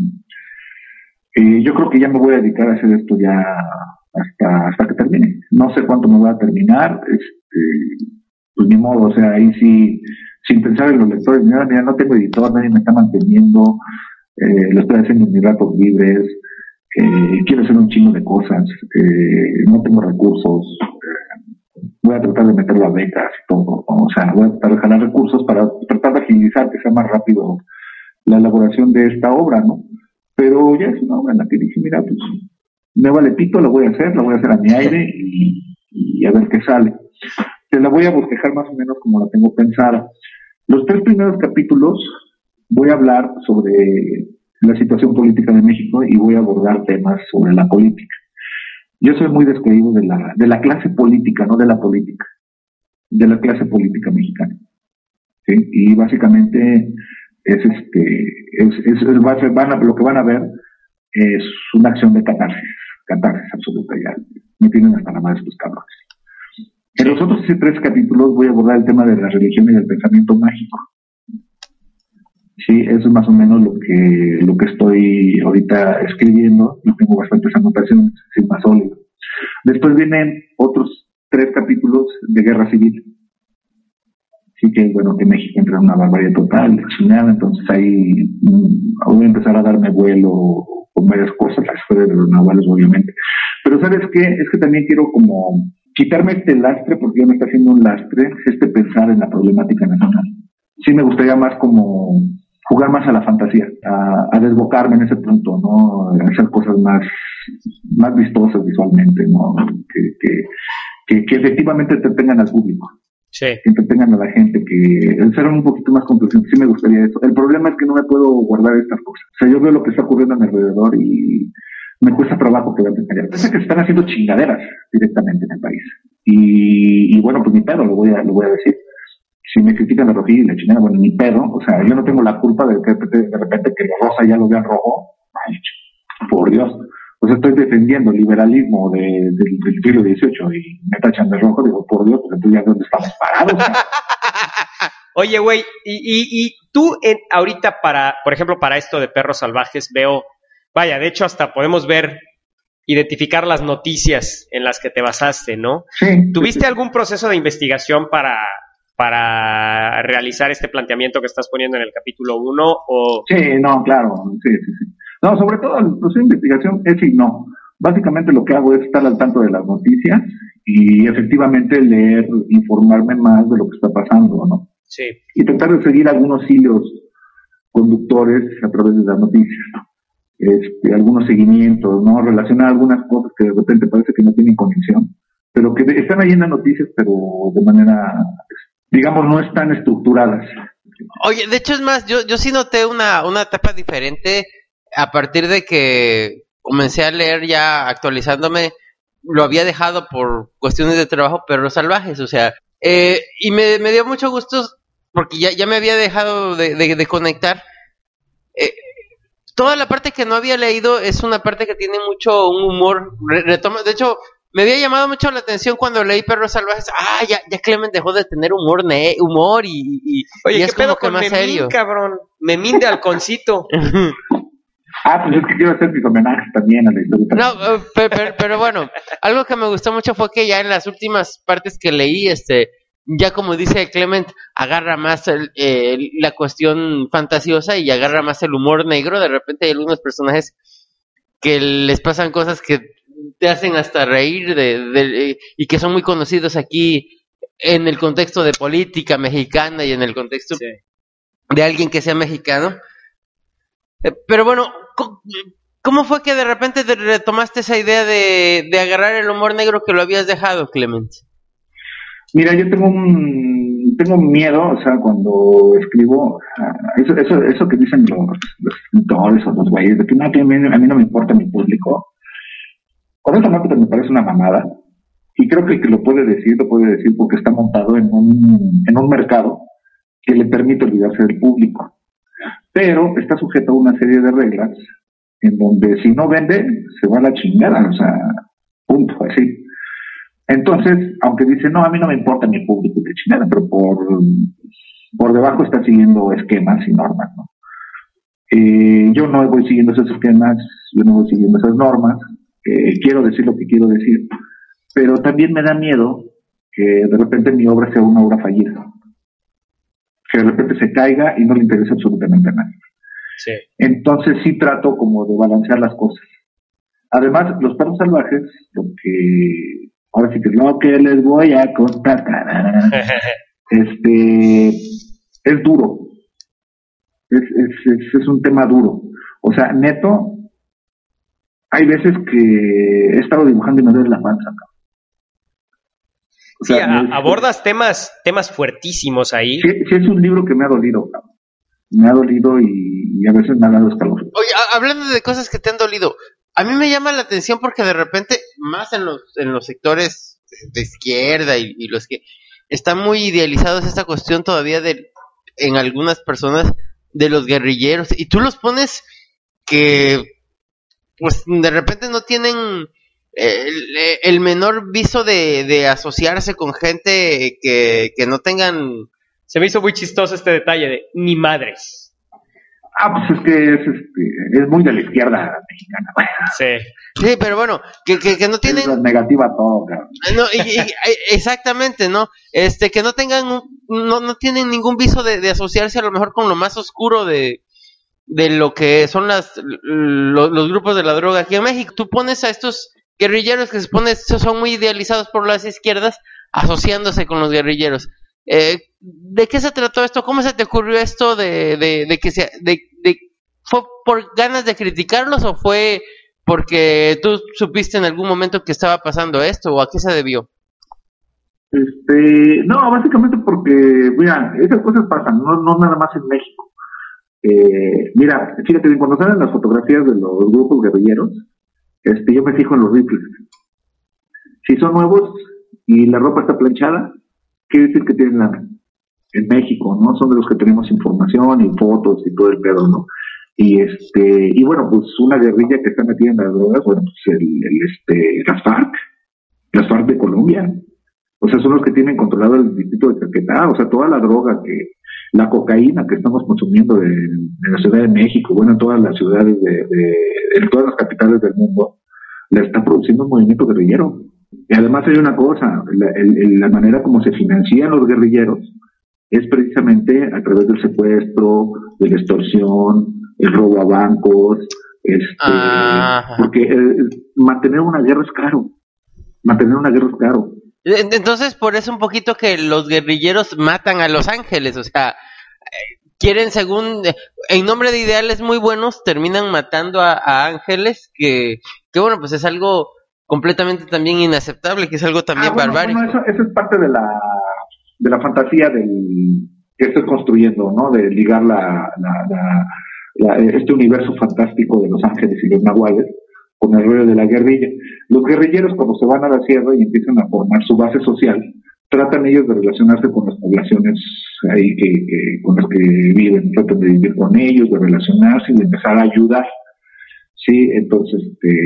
yo creo que ya me voy a dedicar a hacer esto ya hasta que termine. No sé cuánto me va a terminar. Pues ni modo, o sea, ahí sí, sin pensar en los lectores, mira, no tengo editor, nadie me está manteniendo, lo estoy haciendo en mis ratos libres, quiero hacer un chingo de cosas, no tengo recursos, voy a tratar de meter las becas y todo, o sea, voy a tratar de jalar recursos para tratar de agilizar que sea más rápido la elaboración de esta obra, ¿no? Pero ya es una obra en la que dije, mira, pues me vale pito, la voy a hacer a mi aire y a ver qué sale. Te la voy a bosquejar más o menos como la tengo pensada. Los 3 primeros capítulos voy a hablar sobre la situación política de México y voy a abordar temas sobre la política. Yo soy muy descreído de la clase política, no de la política, de la clase política mexicana. ¿Sí? Y básicamente lo que van a ver es una acción de catarsis absoluta, ya me tienen hasta la madre estos cabrones. En los otros 3 capítulos voy a abordar el tema de la religión y del pensamiento mágico. Sí, eso es más o menos lo que estoy ahorita escribiendo. Yo tengo bastantes anotaciones, es más sólido. Después vienen otros 3 capítulos de guerra civil. Así que, bueno, que México entra en una barbarie total, chingada, entonces ahí voy a empezar a darme vuelo con varias cosas, las esferas de los nahuales, obviamente. Pero ¿sabes qué? Es que también quiero como quitarme este lastre, porque ya me está haciendo un lastre, pensar en la problemática nacional. Sí me gustaría más como jugar más a la fantasía, a desbocarme en ese punto, ¿no? A hacer cosas más vistosas visualmente, ¿no? Que efectivamente entretengan al público. Sí. Que entretengan a la gente, que ser un poquito más consciente. Sí me gustaría eso. El problema es que no me puedo guardar estas cosas. O sea, yo veo lo que está ocurriendo a mi alrededor y me cuesta trabajo quedarme callado. Piensa que se están haciendo chingaderas directamente en el país. Y bueno, pues ni pedo, lo voy a decir. Si me critican la rojilla y la chingada, bueno, ni pedo. O sea, yo no tengo la culpa de repente que lo rosa ya lo vean rojo. Ay, por Dios. O sea, estoy defendiendo el liberalismo del siglo XVIII y me tachan de rojo. Digo, por Dios, pues entonces ya dónde estamos parados. Oye, güey, y tú ahorita por ejemplo, para esto de perros salvajes veo, vaya, de hecho hasta podemos ver identificar las noticias en las que te basaste, ¿no? Sí. ¿Tuviste algún proceso de investigación para realizar este planteamiento que estás poniendo en el capítulo 1? O... Sí, no, claro, sí. No, sobre todo el proceso de investigación es y no. Básicamente lo que hago es estar al tanto de las noticias y efectivamente leer, informarme más de lo que está pasando, ¿no? Sí. Y tratar de seguir algunos hilos conductores a través de las noticias, algunos seguimientos, ¿no? Relacionar algunas cosas que de repente parece que no tienen conexión, pero que están ahí en las noticias, pero de manera, digamos, no están estructuradas. Oye, de hecho es más, yo sí noté una etapa diferente a partir de que comencé a leer ya actualizándome. Lo había dejado por cuestiones de trabajo, Perros Salvajes, o sea, y me dio mucho gusto porque ya me había dejado de conectar. Toda la parte que no había leído es una parte que tiene mucho un humor, de hecho, me había llamado mucho la atención cuando leí Perros Salvajes. Ya Clement dejó de tener humor y oye, y ¿qué es pedo como que con más Memín, serio, cabrón? Memín de Halconcito. Pues es que quiero hacer mis homenajes también a la historia. No, pero bueno, algo que me gustó mucho fue que ya en las últimas partes que leí, ya como dice Clement, agarra más la cuestión fantasiosa y agarra más el humor negro. De repente hay algunos personajes que les pasan cosas que te hacen hasta reír y que son muy conocidos aquí en el contexto de política mexicana y en el contexto de alguien que sea mexicano. Pero bueno, ¿cómo fue que de repente retomaste esa idea de agarrar el humor negro que lo habías dejado, Clement? Mira, yo tengo miedo, o sea, cuando escribo, eso que dicen los escritores o los güeyes, de que no, a mí no me importa mi público. Honestamente me parece una mamada. Y creo que el que lo puede decir porque está montado en un mercado que le permite olvidarse del público. Pero está sujeto a una serie de reglas en donde si no vende, se va a la chingada, o sea, punto, así. Entonces, aunque dice, no, a mí no me importa mi público, qué chingada, pero por debajo está siguiendo esquemas y normas, ¿no? Yo no voy siguiendo esos esquemas, yo no voy siguiendo esas normas, quiero decir lo que quiero decir, pero también me da miedo que de repente mi obra sea una obra fallida, que de repente se caiga y no le interesa absolutamente a nadie. Sí. Entonces sí trato como de balancear las cosas. Además, Los Perros Salvajes, ahora sí que lo que les voy a contar, es duro. Es un tema duro. O sea, neto, hay veces que he estado dibujando y me duele la panza, ¿no? O sea, sí, abordas temas fuertísimos ahí. Sí, es un libro que me ha dolido, cabrón. Me ha dolido y a veces me ha dado escalofríos. Oye, hablando de cosas que te han dolido, a mí me llama la atención porque de repente, más en los sectores de izquierda y los que están muy idealizados esta cuestión todavía en algunas personas de los guerrilleros, y tú los pones que pues de repente no tienen el menor viso de asociarse con gente que no tengan. Se me hizo muy chistoso este detalle de ni madres. Pues es que es muy de la izquierda mexicana. Sí, pero bueno, que no tienen. Es negativa a todo, cabrón. No, exactamente, ¿no? Que no tengan, no tienen ningún viso de asociarse a lo mejor con lo más oscuro de lo que son los grupos de la droga aquí en México. Tú pones a estos guerrilleros que son muy idealizados por las izquierdas, asociándose con los guerrilleros. ¿De qué se trató esto? ¿Cómo se te ocurrió esto de que fue por ganas de criticarlos o fue porque tú supiste en algún momento que estaba pasando esto, o a qué se debió? No, básicamente porque, mira, esas cosas pasan, no nada más en México. Mira, fíjate bien, cuando salen las fotografías de los grupos guerrilleros, yo me fijo en los rifles. Si son nuevos y la ropa está planchada, quiere decir que tienen lana. En México, ¿no? Son de los que tenemos información y fotos y todo el pedo, ¿no? Y bueno, pues una guerrilla que está metida en las drogas, bueno, pues las FARC de Colombia. O sea, son los que tienen controlado el distrito de Caquetá, o sea, toda la droga la cocaína que estamos consumiendo en la Ciudad de México, bueno, en todas las ciudades en todas las capitales del mundo, la está produciendo un movimiento guerrillero. Y además hay una cosa, la manera como se financian los guerrilleros es precisamente a través del secuestro, de la extorsión, el robo a bancos, porque mantener una guerra es caro. Entonces, por eso un poquito que los guerrilleros matan a los ángeles, o sea, quieren en nombre de ideales muy buenos, terminan matando a ángeles, que bueno, pues es algo completamente también inaceptable, que es algo también barbárico. Bueno, eso es parte de la fantasía que estoy construyendo, ¿no? De ligar este universo fantástico de los ángeles y los nahuales con el rollo de la guerrilla. Los guerrilleros, cuando se van a la sierra y empiezan a formar su base social, tratan ellos de relacionarse con las poblaciones ahí con las que viven, tratan de vivir con ellos, de relacionarse y de empezar a ayudar, ¿sí? Entonces,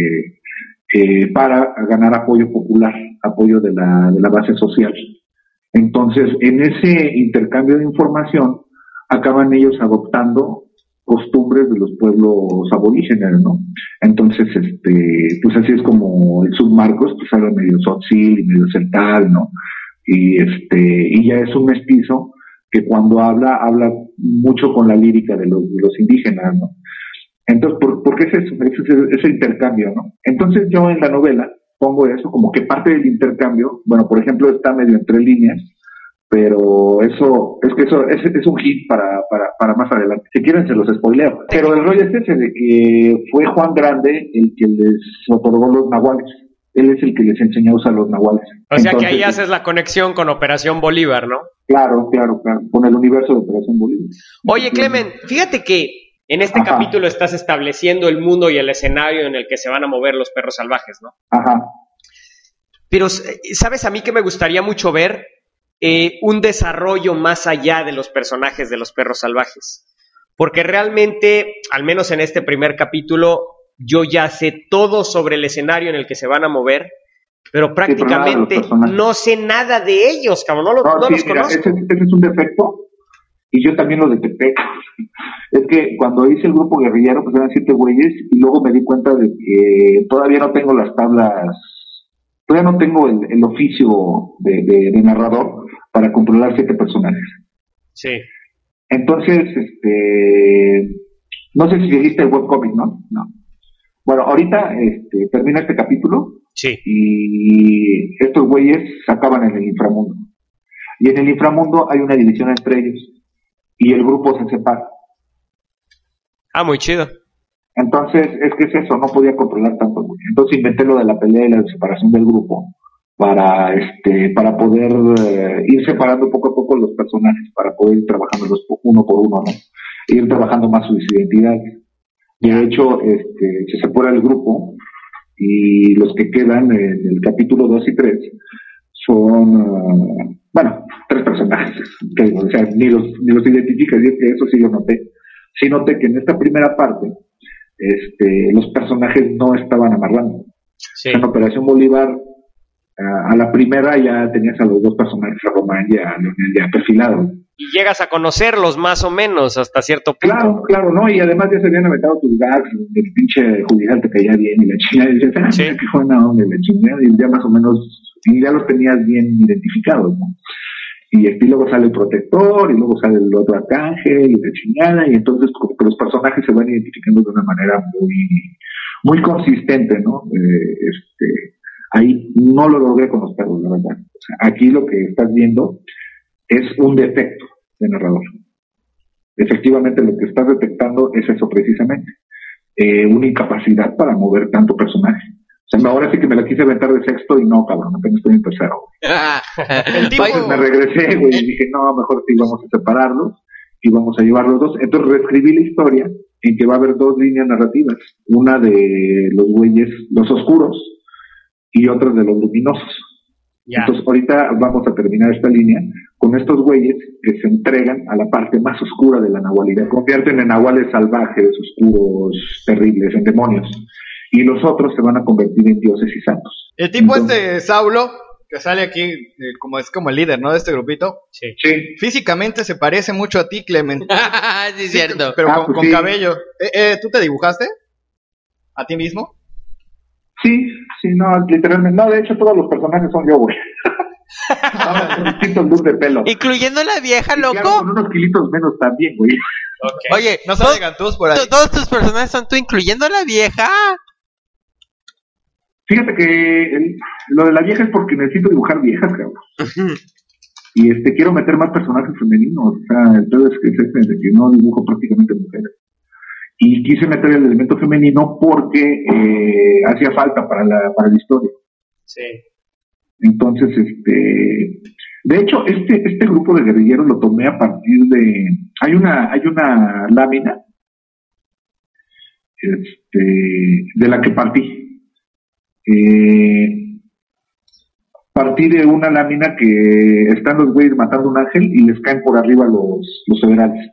para ganar apoyo popular, apoyo de la base social. Entonces, en ese intercambio de información, acaban ellos adoptando costumbres de los pueblos aborígenes, ¿no? Entonces, pues así es como el Submarcos, pues habla medio tzotzil y medio celtal, ¿no? Y ya es un mestizo que cuando habla mucho con la lírica de los indígenas, ¿no? Entonces, ¿por qué es eso? Ese intercambio, ¿no? Entonces yo en la novela pongo eso como que parte del intercambio, bueno, por ejemplo, está medio entre líneas, pero eso es un hit para más adelante. Si quieren se los spoileo. Pero el rollo es ese de que fue Juan Grande el que les otorgó los nahuales. Él es el que les enseñó a usar los nahuales. O sea, que ahí haces la conexión con Operación Bolívar, ¿no? Claro, con el universo de Operación Bolívar. Oye, Clement, fíjate que en este capítulo estás estableciendo el mundo y el escenario en el que se van a mover los perros salvajes, ¿no? Ajá. Pero, ¿sabes a mí que me gustaría mucho ver? Un desarrollo más allá de los personajes de los perros salvajes. Porque realmente, al menos en este primer capítulo, yo ya sé todo sobre el escenario en el que se van a mover, pero prácticamente no sé nada de ellos, cabrón, no los conozco. Ese es un defecto, y yo también lo detecté. Es que cuando hice el grupo guerrillero, pues eran 7 güeyes, y luego me di cuenta de que todavía no tengo las tablas, todavía no tengo el oficio de narrador para controlar 7 personajes. Sí. Entonces, no sé si leíste el webcomic, ¿no? No. Bueno, ahorita termina este capítulo. Sí. Y estos güeyes se acaban en el inframundo. Y en el inframundo hay una división entre ellos. Y el grupo se separa. Ah, muy chido. Entonces, es que es eso, no podía controlar tanto, güey. Entonces inventé lo de la pelea y la separación del grupo para poder ir separando poco a poco los personajes, para poder ir trabajando uno por uno, ¿no? Ir trabajando más sus identidades. De hecho, se separa el grupo y los que quedan en el capítulo 2 y 3 son, 3 personajes, que, o sea, ni los identificas, y es que eso sí yo noté. Sí noté que en esta primera parte, los personajes no estaban amarrando. Sí. En Operación Bolívar, a la primera ya tenías a los 2 personajes, a Román y a Leonel, ya perfilados. Y llegas a conocerlos más o menos hasta cierto punto. Claro, ¿no? Y además ya se habían aventado tus gags, el pinche judicial te caía bien y la chingada, y dices, sí, qué buena onda, la chingada, y ya más o menos, y ya los tenías bien identificados, ¿no? Y luego sale el protector, y luego sale el otro arcángel, y la chingada, y entonces como que los personajes se van identificando de una manera muy, muy consistente, ¿no? Ahí no lo logré con los perros, la verdad. O sea, aquí lo que estás viendo es un defecto de narrador. Efectivamente, lo que estás detectando es eso precisamente, una incapacidad para mover tanto personaje. O sea, ahora sí que me la quise aventar de sexto y no, cabrón, apenas estoy en tercero. Entonces me regresé, güey, y dije, no, mejor sí vamos a separarlos y vamos a llevar los dos. Entonces reescribí la historia en que va a haber 2 líneas narrativas, una de los güeyes, los oscuros, y otra de los luminosos. Yeah. Entonces ahorita vamos a terminar esta línea con estos güeyes que se entregan a la parte más oscura de la nahualidad, convierten en nahuales salvajes, oscuros, terribles, en demonios, y los otros se van a convertir en dioses y santos. El tipo Saulo, que sale aquí es como el líder, ¿no? De este grupito. Sí. Físicamente se parece mucho a ti, Clement. Sí, es cierto. Pero con sí. cabello. ¿Tú te dibujaste? ¿A ti mismo? Sí, no, literalmente. No, de hecho, todos los personajes son yo, güey. Con distintos looks de pelo. Incluyendo la vieja, Y loco. claro, con unos kilitos menos también, güey. Okay. Oye, No se digan todos por ahí. todos tus personajes son tú, incluyendo la vieja. Fíjate que lo de la vieja es porque necesito dibujar viejas, cabrón. Y quiero meter más personajes femeninos. O sea, entonces es de que no dibujo prácticamente mujeres. Y quise meter el elemento femenino porque hacía falta para la historia. Sí. Entonces, de hecho, este grupo de guerrilleros lo tomé a partir de, hay una lámina, de la que partí. Partí de una lámina que están los güeyes matando a un ángel y les caen por arriba los federales.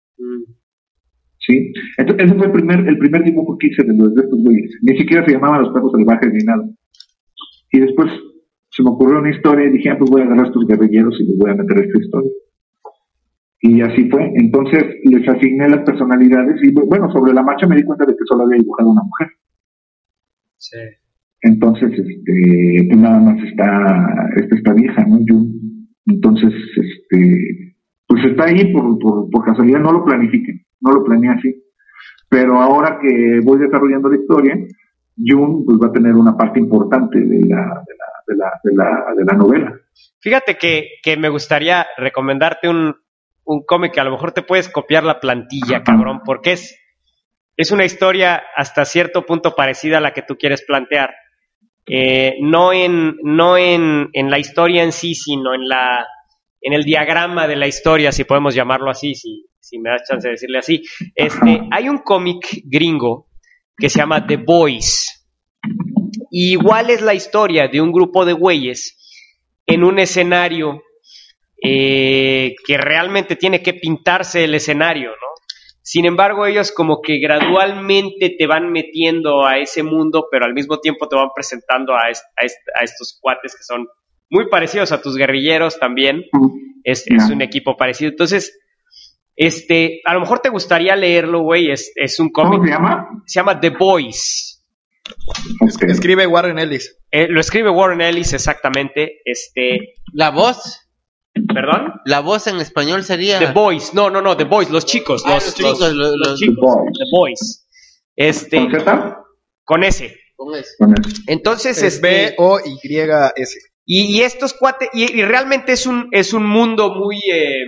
¿Sí? Entonces, ese fue el primer dibujo que hice de estos güeyes. Ni siquiera se llamaban los perros salvajes ni nada. Y después se me ocurrió una historia y dije, pues voy a agarrar a estos guerrilleros y les voy a meter esta historia. Y así fue. Entonces les asigné las personalidades y bueno, sobre la marcha me di cuenta de que solo había dibujado una mujer. Sí. Entonces, pues nada más está vieja, ¿no? Entonces, pues está ahí por casualidad, no lo planifiqué, no lo planeé así. Pero ahora que voy desarrollando la historia, Jun pues va a tener una parte importante de la novela. Fíjate que me gustaría recomendarte un cómic que a lo mejor te puedes copiar la plantilla, cabrón, porque es una historia hasta cierto punto parecida a la que tú quieres plantear. No en la historia en sí, sino en el diagrama de la historia, si podemos llamarlo así, si me das chance de decirle así. Hay un cómic gringo que se llama The Boys. Y igual es la historia de un grupo de güeyes en un escenario que realmente tiene que pintarse el escenario, ¿no? Sin embargo, ellos como que gradualmente te van metiendo a ese mundo, pero al mismo tiempo te van presentando a estos cuates que son muy parecidos a tus guerrilleros también. Es un equipo parecido. Entonces, a lo mejor te gustaría leerlo, güey. Es un cómic. ¿Cómo se llama? Se llama The Boys. Escribe Warren Ellis. Lo escribe Warren Ellis, exactamente. La voz. ¿Perdón? La voz en español sería The Boys. No, The Boys, los chicos. Los chicos. The Boys. ¿Con Z? Con S. Con S. Entonces, es B-O-Y-S. Y estos cuates, y realmente es un mundo muy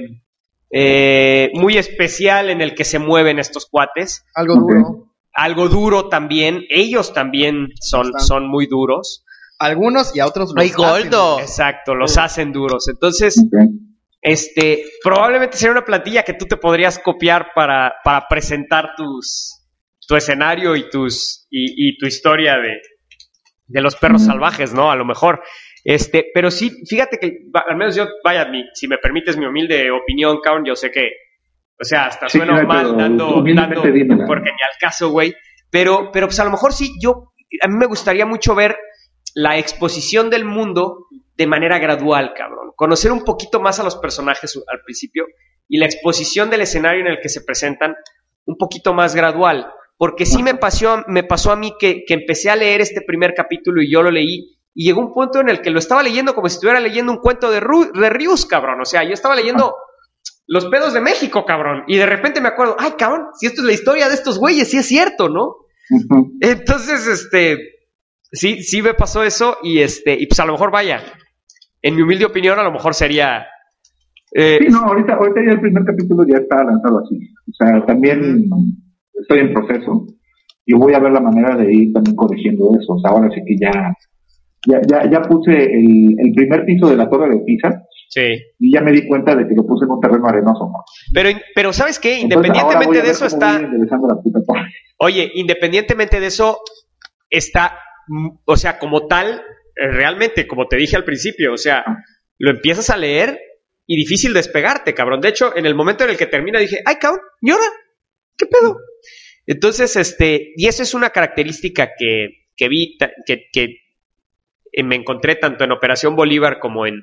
especial en el que se mueven estos cuates. Algo duro. Algo duro también. Ellos también son muy duros. Algunos y a otros los ¡Ay, Goldo! hacen. Exacto, los hacen duros. Entonces, probablemente sería una plantilla que tú te podrías copiar para presentar tu escenario y tu historia de los perros salvajes, ¿no? A lo mejor. Pero sí, fíjate que, al menos yo, si me permites mi humilde opinión, cabrón, yo sé que, o sea, hasta sueno mal dando, porque ni al caso, güey. Pero pues a lo mejor sí, a mí me gustaría mucho ver la exposición del mundo de manera gradual, cabrón. Conocer un poquito más a los personajes al principio y la exposición del escenario en el que se presentan un poquito más gradual. Porque sí me pasó a mí que empecé a leer este primer capítulo y yo lo leí y llegó un punto en el que lo estaba leyendo como si estuviera leyendo un cuento de Rius, cabrón. O sea, yo estaba leyendo Los Pedos de México, cabrón. Y de repente me acuerdo, ay, cabrón, si esto es la historia de estos güeyes, sí es cierto, ¿no? Entonces, sí me pasó eso y pues a lo mejor vaya, en mi humilde opinión, a lo mejor sería... sí, no, ahorita ya el primer capítulo ya está lanzado así. O sea, también estoy en proceso y voy a ver la manera de ir también corrigiendo eso. O sea, ahora sí que ya puse el primer piso de la Torre de Pisa. Sí. Y ya me di cuenta de que lo puse en un terreno arenoso, ¿no? Pero ¿sabes qué? Independientemente de eso está... Oye, independientemente de eso está, o sea, como tal, realmente, como te dije al principio, o sea, lo empiezas a leer y difícil despegarte, cabrón. De hecho, en el momento en el que termina dije, ay, cabrón, ¿y ahora? ¿Qué pedo? Entonces, y eso es una característica que vi, que me encontré tanto en Operación Bolívar como en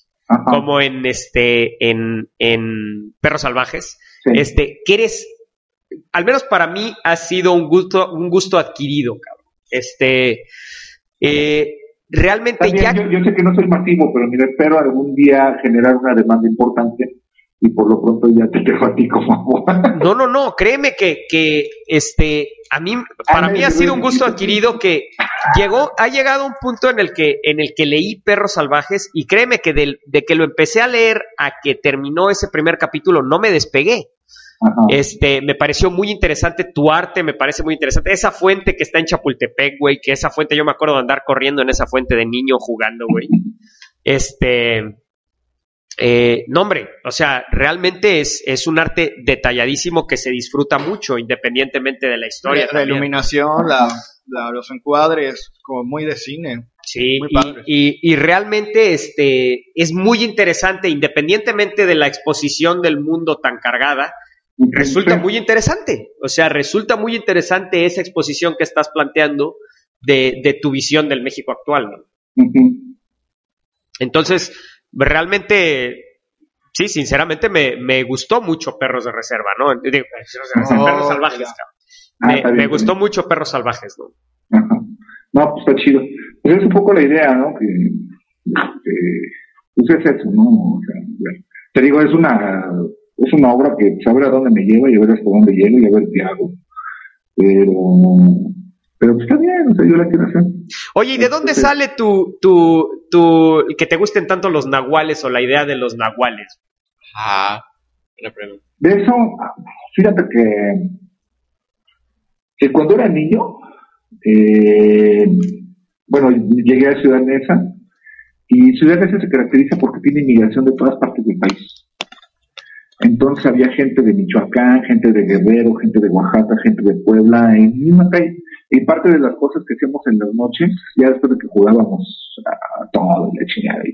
Perros Salvajes, sí. Que eres, al menos para mí, ha sido un gusto adquirido, cabrón. Realmente también, ya... yo sé que no soy masivo, pero mira, espero algún día generar una demanda importante y por lo pronto ya te dejo a ti como... No, créeme que a mí, para mí ha sido un gusto adquirido que ha llegado un punto en el que leí Perros Salvajes y créeme que de que lo empecé a leer a que terminó ese primer capítulo no me despegué. Ajá. Me pareció muy interesante tu arte, me parece muy interesante. Esa fuente que está en Chapultepec, güey, que esa fuente, yo me acuerdo de andar corriendo en esa fuente de niño jugando, güey. No, hombre, o sea, realmente es un arte detalladísimo que se disfruta mucho, independientemente de la historia. La iluminación, los encuadres, como muy de cine. Sí, y realmente es muy interesante, independientemente de la exposición del mundo tan cargada, resulta muy interesante. O sea, resulta muy interesante esa exposición que estás planteando de tu visión del México actual, ¿no? Entonces, realmente, sí, sinceramente me gustó mucho Perros de Reserva, ¿no? Digo, Perros Salvajes, cabrón. Me gustó mucho Perros Salvajes, ¿no? Ajá. No, pues está chido. Pues es un poco la idea, ¿no? Que pues es eso, ¿no? O sea, te digo, es una obra que saber a dónde me lleva y a ver hasta dónde llego y a ver qué hago. Pero pues está bien, o sea, yo la quiero hacer. Oye, ¿y de dónde sale que te gusten tanto los nahuales o la idea de los nahuales? Buena pregunta. De eso, fíjate que cuando era niño, bueno, llegué a Ciudad Neza, y Ciudad Neza se caracteriza porque tiene inmigración de todas partes del país. Entonces había gente de Michoacán, gente de Guerrero, gente de Oaxaca, gente de Puebla, en misma calle. Y parte de las cosas que hacíamos en las noches, ya después de que jugábamos a todo, la chingada,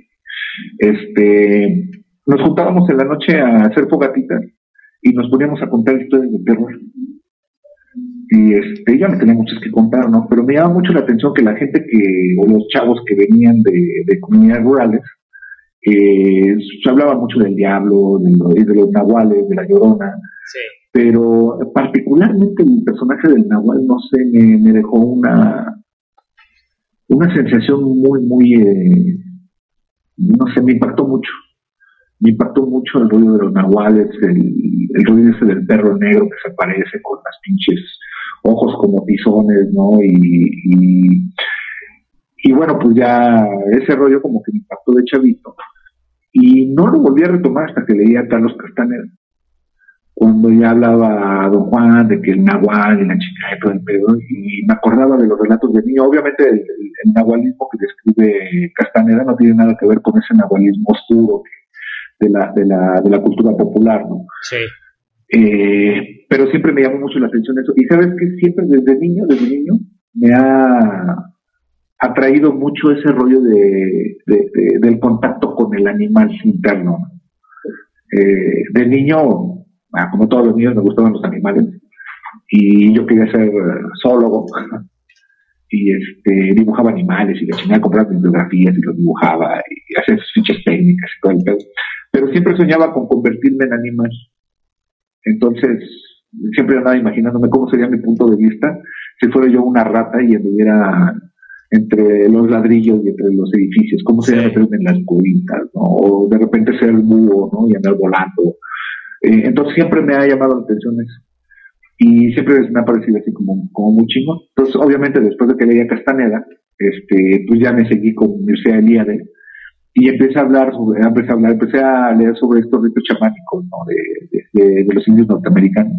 nos juntábamos en la noche a hacer fogatitas y nos poníamos a contar historias de terror. Y ya no tenía muchas que contar, ¿no? Pero me llama mucho la atención que la gente o los chavos que venían de comunidades rurales, se hablaba mucho del diablo, de los nahuales, de la Llorona, sí. Pero particularmente el personaje del nahual, no sé, me dejó una sensación muy, no sé, me impactó mucho. Me impactó mucho el rollo de los nahuales, el rollo ese del perro negro que se aparece con las pinches ojos como tizones, ¿no? Y bueno, pues ya ese rollo como que me impactó de chavito. Y no lo volví a retomar hasta que leía a Carlos Castaneda. Cuando ya hablaba a Don Juan de que el nahual y la chica y todo el pedo, y me acordaba de los relatos de niño. Obviamente el nahualismo que describe Castaneda no tiene nada que ver con ese nahualismo oscuro de la cultura popular, ¿no? Sí. Pero siempre me llamó mucho la atención eso. Y sabes que siempre desde niño me ha atraído mucho ese rollo del contacto con el animal interno. De niño, como todos los niños, me gustaban los animales y yo quería ser zoólogo y dibujaba animales y la chingada, compraba bibliografías y los dibujaba y hacía sus fichas técnicas y todo el pedo, pero siempre soñaba con convertirme en animal. Entonces siempre andaba imaginándome cómo sería mi punto de vista si fuera yo una rata y anduviera entre los ladrillos y entre los edificios, cómo sería meterme en las cubitas, ¿no? O de repente ser el búho, ¿no? Y andar volando. Entonces siempre me ha llamado la atención eso. Y siempre me ha parecido así como muy chingón. Entonces, obviamente, después de que leía Castaneda, pues ya me seguí con Mircea Eliade y empecé a leer sobre estos ritos chamánicos, ¿no? De los indios norteamericanos.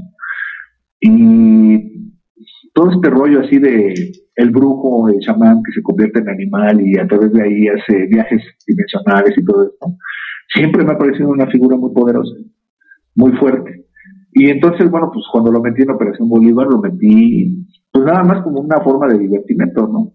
Y todo este rollo así de el brujo, el chamán que se convierte en animal y a través de ahí hace viajes dimensionales y todo esto, siempre me ha parecido una figura muy poderosa, muy fuerte. Y entonces, bueno, pues cuando lo metí en Operación Bolívar, lo metí pues nada más como una forma de divertimento, ¿no?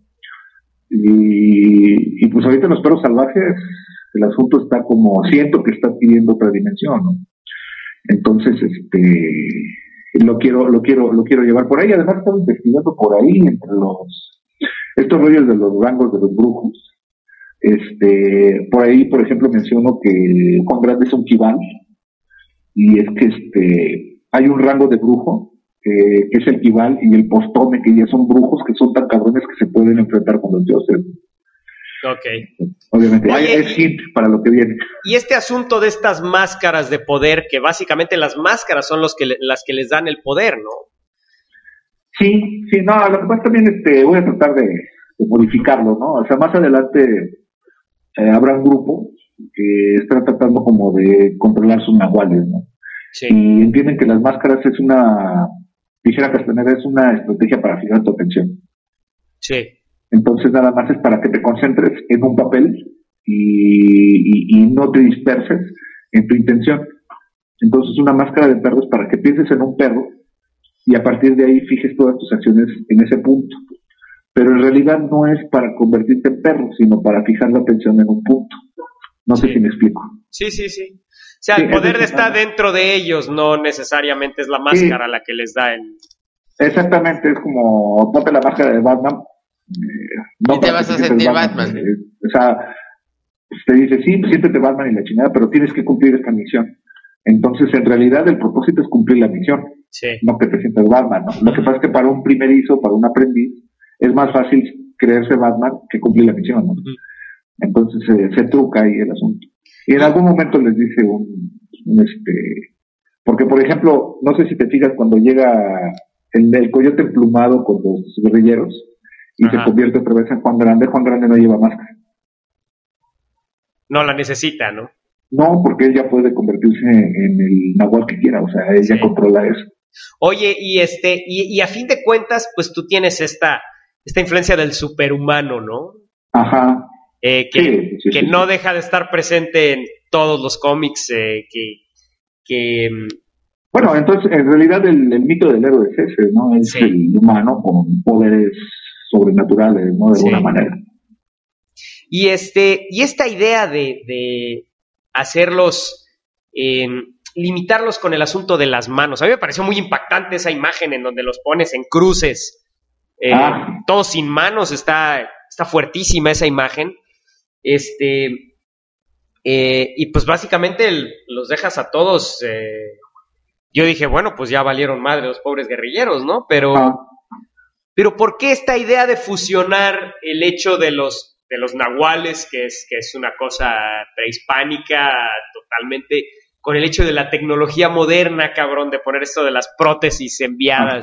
Y pues ahorita en Los Perros Salvajes el asunto está como, siento que está pidiendo otra dimensión, ¿no? Entonces, lo quiero llevar por ahí. Además estaba investigando por ahí entre estos rollos de los rangos de los brujos. Por ahí, por ejemplo, menciono que Juan Grande es un kibán, y es que hay un rango de brujo que es el Kibal, y el Postome, que ya son brujos que son tan cabrones que se pueden enfrentar con los dioses. Ok. Obviamente, es hit para lo que viene. Y este asunto de estas máscaras de poder, que básicamente las máscaras son las que les dan el poder, ¿no? Sí, no, lo que pasa también, voy a tratar de modificarlo, ¿no? O sea, más adelante habrá un grupo que está tratando como de controlar sus nahuales, ¿no? Sí. Y entienden que las máscaras dijera Castaneda, es una estrategia para fijar tu atención. Sí. Entonces nada más es para que te concentres en un papel y no te disperses en tu intención. Entonces una máscara de perro es para que pienses en un perro y a partir de ahí fijes todas tus acciones en ese punto. Pero en realidad no es para convertirte en perro, sino para fijar la atención en un punto. No sé si me explico. Sí. O sea, el poder está dentro de ellos, no necesariamente es la máscara la que les da el... Exactamente, es como ponte la máscara de Batman. No, y te vas a sentir Batman. O sea, te dice, sí, siéntete Batman y la chingada, pero tienes que cumplir esta misión. Entonces, en realidad, el propósito es cumplir la misión, no que te sientas Batman, ¿no? Lo que pasa es que para un primerizo, para un aprendiz, es más fácil creerse Batman que cumplir la misión, ¿no? Entonces, se truca ahí el asunto. Y en algún momento les dice porque, por ejemplo, no sé si te fijas cuando llega el coyote emplumado con los guerrilleros, y se convierte otra vez en Juan Grande no lleva máscara. No la necesita, ¿no? No, porque él ya puede convertirse en el nahual que quiera, o sea, él ya controla eso. Oye, y a fin de cuentas, pues tú tienes esta influencia del superhumano, ¿no? Ajá. Que no deja de estar presente en todos los cómics, Bueno, entonces, en realidad el mito del héroe es ese, ¿no? Es el humano con poderes sobrenaturales, ¿no? De alguna manera. Y esta idea de hacerlos, limitarlos con el asunto de las manos. A mí me pareció muy impactante esa imagen en donde los pones en cruces, todos sin manos, está fuertísima esa imagen. Y pues básicamente los dejas a todos. Yo dije, bueno, pues ya valieron madre los pobres guerrilleros, ¿no? Pero ¿por qué esta idea de fusionar el hecho de los nahuales, que es una cosa prehispánica totalmente, con el hecho de la tecnología moderna, cabrón, de poner esto de las prótesis enviadas?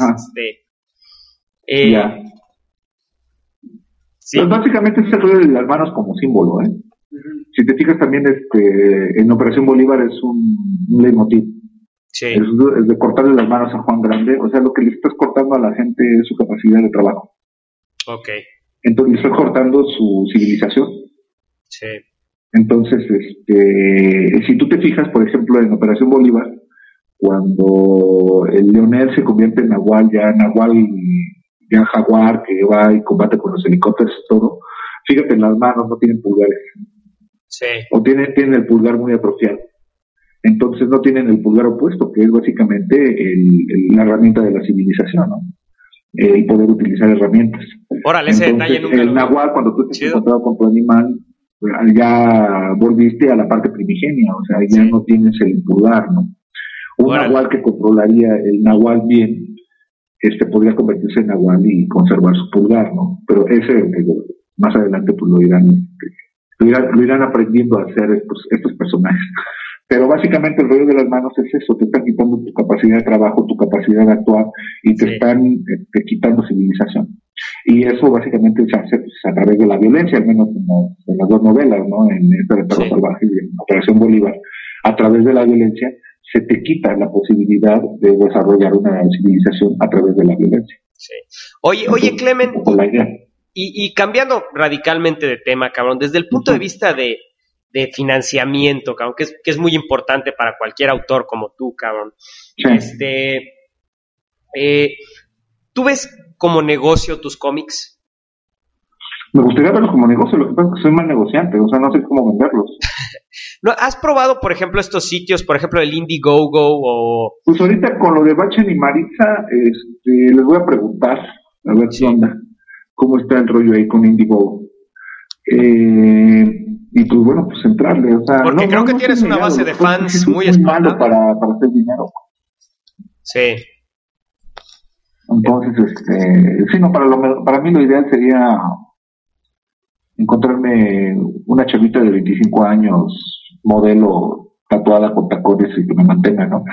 Sí. Pues básicamente es el rollo de las manos como símbolo, ¿eh? Uh-huh. Si te fijas también, en Operación Bolívar es un leitmotiv. Sí. Es de cortarle las manos a Juan Grande, o sea, lo que le estás cortando a la gente es su capacidad de trabajo. Ok. Entonces le estás cortando su civilización. Sí. Entonces, si tú te fijas, por ejemplo, en Operación Bolívar, cuando el Leonel se convierte en nahual, ya jaguar, que va y combate con los helicópteros y todo, fíjate, en las manos no tienen pulgares. Sí. O tienen el pulgar muy atrofiado. Entonces no tienen el pulgar opuesto, que es básicamente la herramienta de la civilización, ¿no? Y poder utilizar herramientas. Órale, ese detalle nunca el nahual, cuando tú te has encontrado con tu animal, ya volviste a la parte primigenia, o sea, ya no tienes el pulgar, ¿no? Un nahual que controlaría el nahual bien, podría convertirse en nahual y conservar su pulgar, ¿no? Pero ese, más adelante, pues lo irán aprendiendo a hacer estos personajes. Pero básicamente el rollo de las manos es eso, te están quitando tu capacidad de trabajo, tu capacidad de actuar, y te están quitando civilización. Y eso básicamente se hace a través de la violencia, al menos en las dos novelas, ¿no? En esta de Perros Salvajes y en Operación Bolívar. A través de la violencia se te quita la posibilidad de desarrollar una civilización a través de la violencia. Sí. Oye, Clement, y cambiando radicalmente de tema, cabrón, desde el punto de vista de financiamiento, cabrón, que es muy importante para cualquier autor como tú, cabrón. Sí. ¿Tú ves como negocio tus cómics? Me gustaría verlos como negocio, lo que pasa es que soy mal negociante, o sea, no sé cómo venderlos. ¿No has probado, por ejemplo, estos sitios, por ejemplo, el Indiegogo o...? Pues ahorita con lo de Bachen y Maritza, les voy a preguntar, a ver qué onda, cómo está el rollo ahí con Indiegogo. Y pues bueno, pues entrarle, o sea... Porque creo que tienes una base de fans muy malo para hacer dinero. Sí. Entonces, sí, no, para mí lo ideal sería encontrarme una chavita de 25 años, modelo, tatuada con tacones y que me mantenga, ¿no?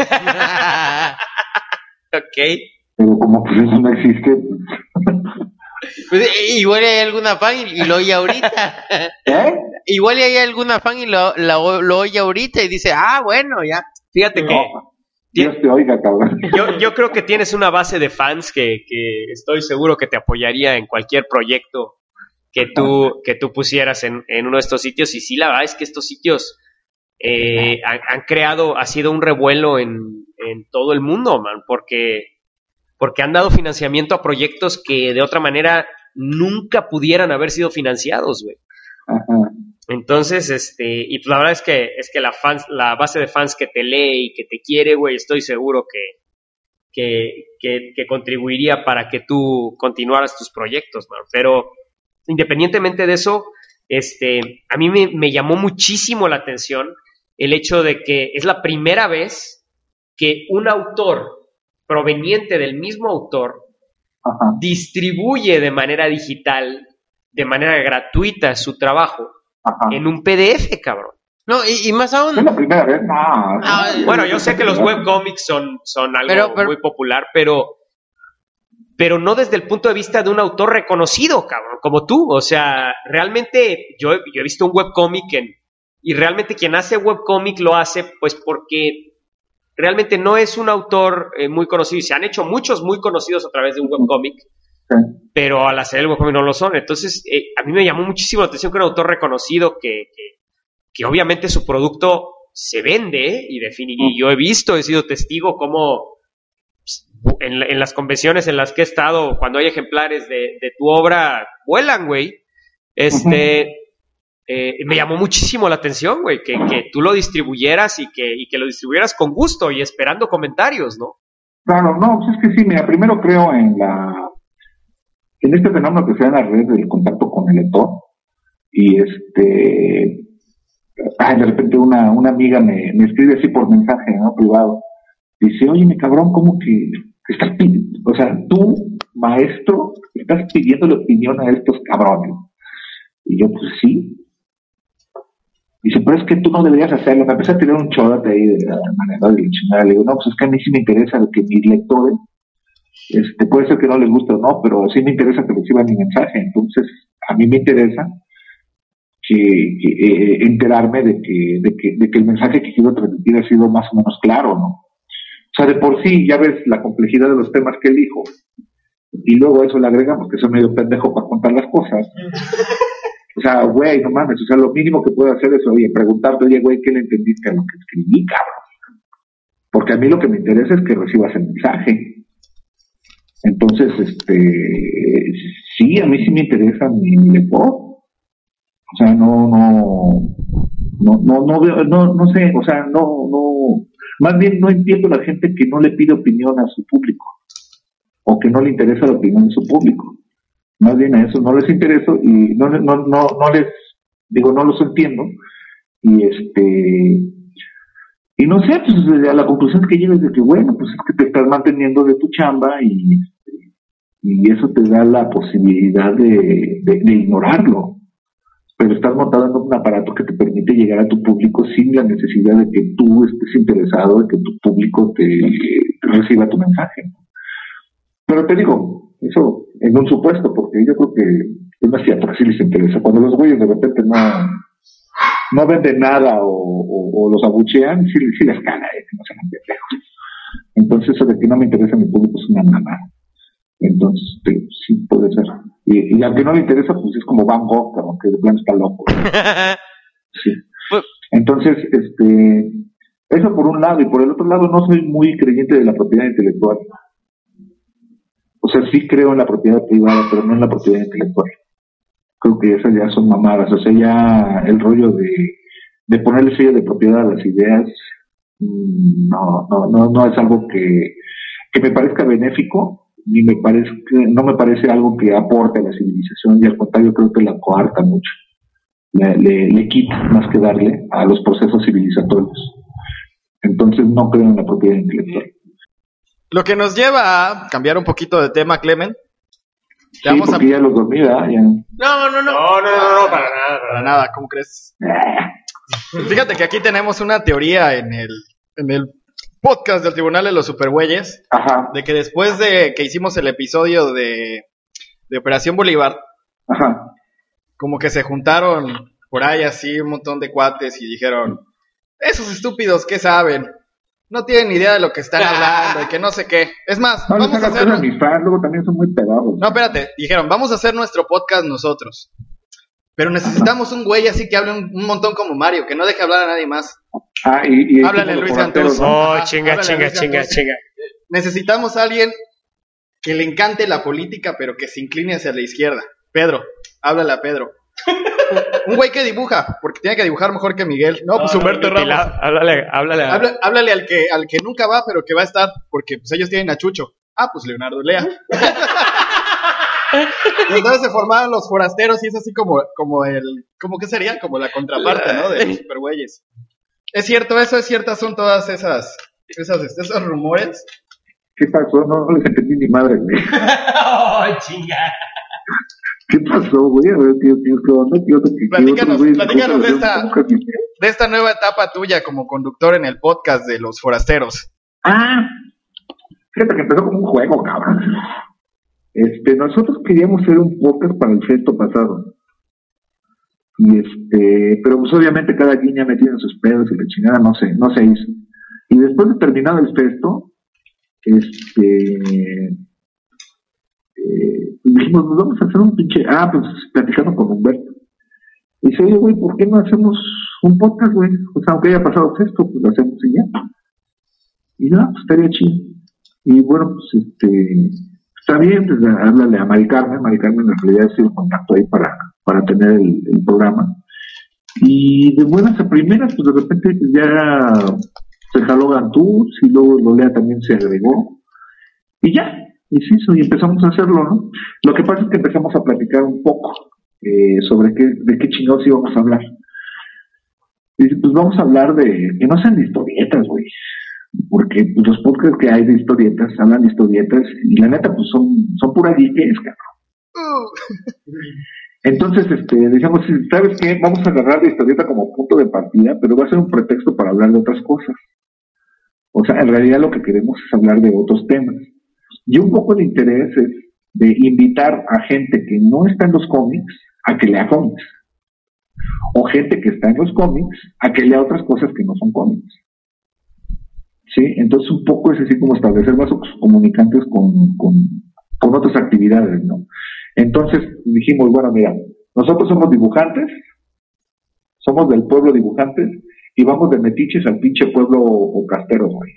Ok. Pero como pues eso no existe, Pues, igual hay alguna fan y lo oye ahorita. ¿eh? Igual hay alguna fan y lo oye ahorita y dice, bueno, ya. Fíjate que Dios te oiga, cabrón. yo creo que tienes una base de fans que estoy seguro que te apoyaría en cualquier proyecto que tú pusieras en uno de estos sitios. Y sí, la verdad es que estos sitios han creado, ha sido un revuelo en todo el mundo, man, porque han dado financiamiento a proyectos que de otra manera nunca pudieran haber sido financiados, güey. Ajá. Entonces, y pues la verdad es que la base de fans que te lee y que te quiere, güey, estoy seguro que contribuiría para que tú continuaras tus proyectos, man. Pero independientemente de eso, a mí me llamó muchísimo la atención el hecho de que es la primera vez que un autor proveniente del mismo autor Ajá. distribuye de manera digital, de manera gratuita su trabajo en un PDF, cabrón. No, y más aún. Es la primera vez, no. Bueno, yo sé que los webcomics son algo muy popular, pero no desde el punto de vista de un autor reconocido, cabrón, como tú. O sea, realmente yo he visto un webcomic y realmente quien hace webcomic lo hace pues porque realmente no es un autor muy conocido, y se han hecho muchos muy conocidos a través de un webcomic, Sí. pero al hacer el webcomic no lo son. Entonces, a mí me llamó muchísimo la atención que un autor reconocido que obviamente su producto se vende, y yo he sido testigo cómo en las convenciones en las que he estado, cuando hay ejemplares de tu obra, vuelan, güey. Me llamó muchísimo la atención, güey, que tú lo distribuyeras y que lo distribuyeras con gusto y esperando comentarios, ¿no? Claro, no, pues es que sí, mira, primero creo en este fenómeno que se da en la red del contacto con el lector, y de repente una amiga me escribe así por mensaje, ¿no? Privado, dice, oye, mi cabrón, ¿cómo que estás pidiendo? O sea, tú, maestro, estás pidiendo la opinión a estos cabrones. Y yo, pues sí. Dice, pero es que tú no deberías hacerlo. Me empecé a tirar un chorote ahí de la manera de chingada. Le digo, no, pues es que a mí sí me interesa que mis lectores, puede ser que no les guste o no, pero sí me interesa que reciban mi mensaje. Entonces, a mí me interesa enterarme de que el mensaje que quiero transmitir ha sido más o menos claro, ¿no? O sea, de por sí ya ves la complejidad de los temas que elijo, y luego a eso le agregamos que soy medio pendejo para contar las cosas. O sea, güey, no mames, o sea, lo mínimo que puedo hacer es, oye, preguntarte, oye, güey, ¿qué le entendiste a lo que escribí, cabrón? Porque a mí lo que me interesa es que recibas el mensaje. Entonces, sí, a mí sí me interesa mi lector. O sea, no veo, no sé, o sea, más bien no entiendo a la gente que no le pide opinión a su público, o que no le interesa la opinión de su público. Más bien a eso no les interesa, y no les digo, no los entiendo, y no sé, pues a la conclusión que llegues de que, bueno, pues es que te estás manteniendo de tu chamba, y eso te da la posibilidad de ignorarlo, pero estás montado en un aparato que te permite llegar a tu público sin la necesidad de que tú estés interesado, de que tu público te reciba tu mensaje. Pero te digo, eso en un supuesto, porque yo creo que no es cierto, que sí les interesa. Cuando los güeyes de repente no venden nada o los abuchean, sí les caga, que no sean pendejos. Entonces, eso de que no me interesa mi público es una mamada. Entonces, sí puede ser. Y al que no le interesa, pues es como Van Gogh, que de plano está loco. Sí. Entonces, eso por un lado, y por el otro lado no soy muy creyente de la propiedad intelectual. O sea, sí creo en la propiedad privada, pero no en la propiedad intelectual. Creo que esas ya son mamadas. O sea, ya el rollo de ponerle sello de propiedad a las ideas, no es algo que me parezca benéfico, ni no me parece algo que aporte a la civilización, y al contrario creo que la coarta mucho, le quita más que darle a los procesos civilizatorios. Entonces no creo en la propiedad intelectual. Lo que nos lleva a cambiar un poquito de tema, Clement. Sí, porque ya los dormí, ¿verdad? Ya. No, para nada, ¿cómo crees? Fíjate que aquí tenemos una teoría en el podcast del Tribunal de los Superbueyes. Ajá. De que después de que hicimos el episodio de Operación Bolívar, ajá, como que se juntaron por ahí así un montón de cuates y dijeron, esos estúpidos, ¿qué saben? No tienen ni idea de lo que están hablando y que no sé qué. Es más, no, vamos a hacer... mis fans, luego también son muy pedagogos. No, espérate, dijeron, vamos a hacer nuestro podcast nosotros. Pero necesitamos un güey así que hable un montón como Mario, que no deje hablar a nadie más. Y háblale a Luis Gantuz. ¿No? Oh, chinga. Necesitamos a alguien que le encante la política, pero que se incline hacia la izquierda. Pedro, háblale a Pedro. Un güey que dibuja, porque tiene que dibujar mejor que Miguel. No, pues Humberto Ramos. Háblale al que nunca va, pero que va a estar, porque pues ellos tienen a Chucho. Ah, pues Leonardo Lea. Y entonces se formaron los forasteros y es así como ¿qué sería? Como la contraparte, ¿no? De los supergüeyes. ¿Es cierto eso? ¿Es cierto? Son todas esos rumores. ¿Qué pasó? No les entendí ni madre, güey. ¡Oh, chinga! ¿Qué pasó, güey? A ver, tío, ¿qué onda? Platícanos de esta nueva etapa tuya como conductor en el podcast de los forasteros. Fíjate que empezó como un juego, cabrón. Nosotros queríamos hacer un podcast para el festo pasado. Pero pues obviamente cada quien ya metía en sus pedos y la chingada no se hizo. Y después de terminado el festo, dijimos, nos vamos a hacer un pinche, pues platicando con Humberto. Y dice, oye, güey, ¿por qué no hacemos un podcast, güey? O sea, aunque haya pasado esto, pues lo hacemos y ya. Y nada, pues estaría chido. Y bueno, pues está bien, pues háblale a Mari Carmen. Mari Carmen en realidad ha sido contacto ahí para tener el programa. Y de buenas a primeras, pues de repente pues, ya se jaló Gantuz y luego Lolea también se agregó. Y ya, y sí, y empezamos a hacerlo, ¿no? Lo que pasa es que empezamos a platicar un poco sobre de qué chingados íbamos a hablar. Y dice, pues vamos a hablar de que no sean de historietas, güey. Porque pues, los podcasts que hay de historietas, hablan de historietas, y la neta, pues son pura geekes, cabrón. Entonces, decíamos, ¿sabes qué? Vamos a agarrar la historieta como punto de partida, pero va a ser un pretexto para hablar de otras cosas. O sea, en realidad lo que queremos es hablar de otros temas. Y un poco de interés es de invitar a gente que no está en los cómics a que lea cómics. O gente que está en los cómics a que lea otras cosas que no son cómics. ¿Sí? Entonces un poco es así como establecer vasos comunicantes con otras actividades, ¿no? Entonces dijimos, bueno, mira, nosotros somos dibujantes, somos del pueblo dibujantes, y vamos de metiches al pinche pueblo podcastero, güey.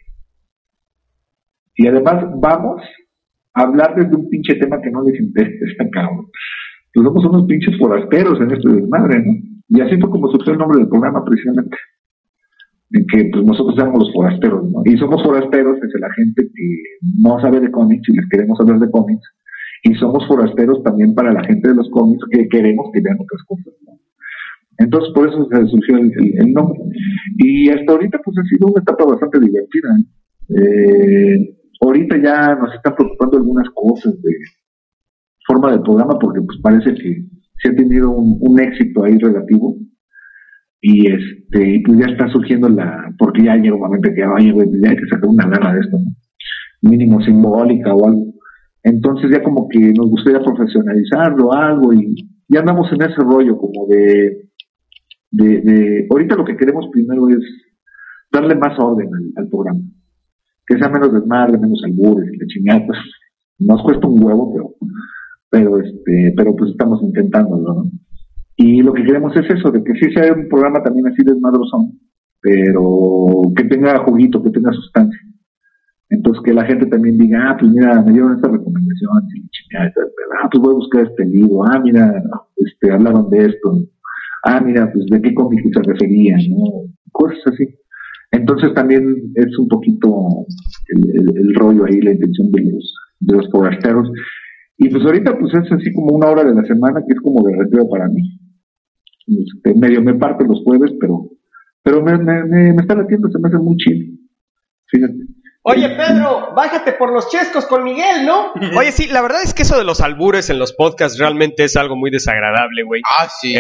Y además vamos a hablar desde un pinche tema que no les interesa, cabrón. Pues somos unos pinches forasteros en este desmadre, ¿no? Y así fue como surgió el nombre del programa, precisamente. En que pues nosotros somos los forasteros, ¿no? Y somos forasteros desde la gente que no sabe de cómics y les queremos hablar de cómics. Y somos forasteros también para la gente de los cómics que queremos que vean otras cosas, ¿no? Entonces por eso se surgió el nombre. Y hasta ahorita pues ha sido una etapa bastante divertida, ¿eh? Ahorita ya nos están preocupando algunas cosas de forma del programa porque pues parece que se ha tenido un éxito ahí relativo. Y pues ya está surgiendo porque ya llega un momento que ya hay que sacar una lana de esto, ¿no? Mínimo simbólica o algo. Entonces ya como que nos gustaría profesionalizarlo algo y ya andamos en ese rollo como de ahorita lo que queremos primero es darle más orden al programa, que sea menos desmadre, menos albures y la chingada, pues nos cuesta un huevo, pero pues estamos intentándolo, ¿no? Y lo que queremos es eso, de que sí sea un programa también así desmadrosón, pero que tenga juguito, que tenga sustancia. Entonces que la gente también diga, pues mira, me dieron esta recomendación, pues voy a buscar este libro, mira, hablaron de esto, mira, pues de qué cómic se referían, ¿no? Cosas así. Entonces también es un poquito el rollo ahí, la intención de los forasteros. Y pues ahorita pues es así como una hora de la semana que es como de recreo para mí. Medio me parto los jueves, pero me está latiendo, se me hace muy chido. Fíjate. Oye, Pedro, bájate por los chescos con Miguel, ¿no? Oye, sí, la verdad es que eso de los albures en los podcasts realmente es algo muy desagradable, güey. Sí.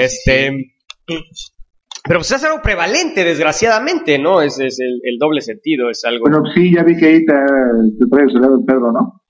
Pero pues es algo prevalente, desgraciadamente, ¿no? Es el doble sentido, es algo... Bueno, sí, ya vi que ahí te trae su lado el Pedro, ¿no?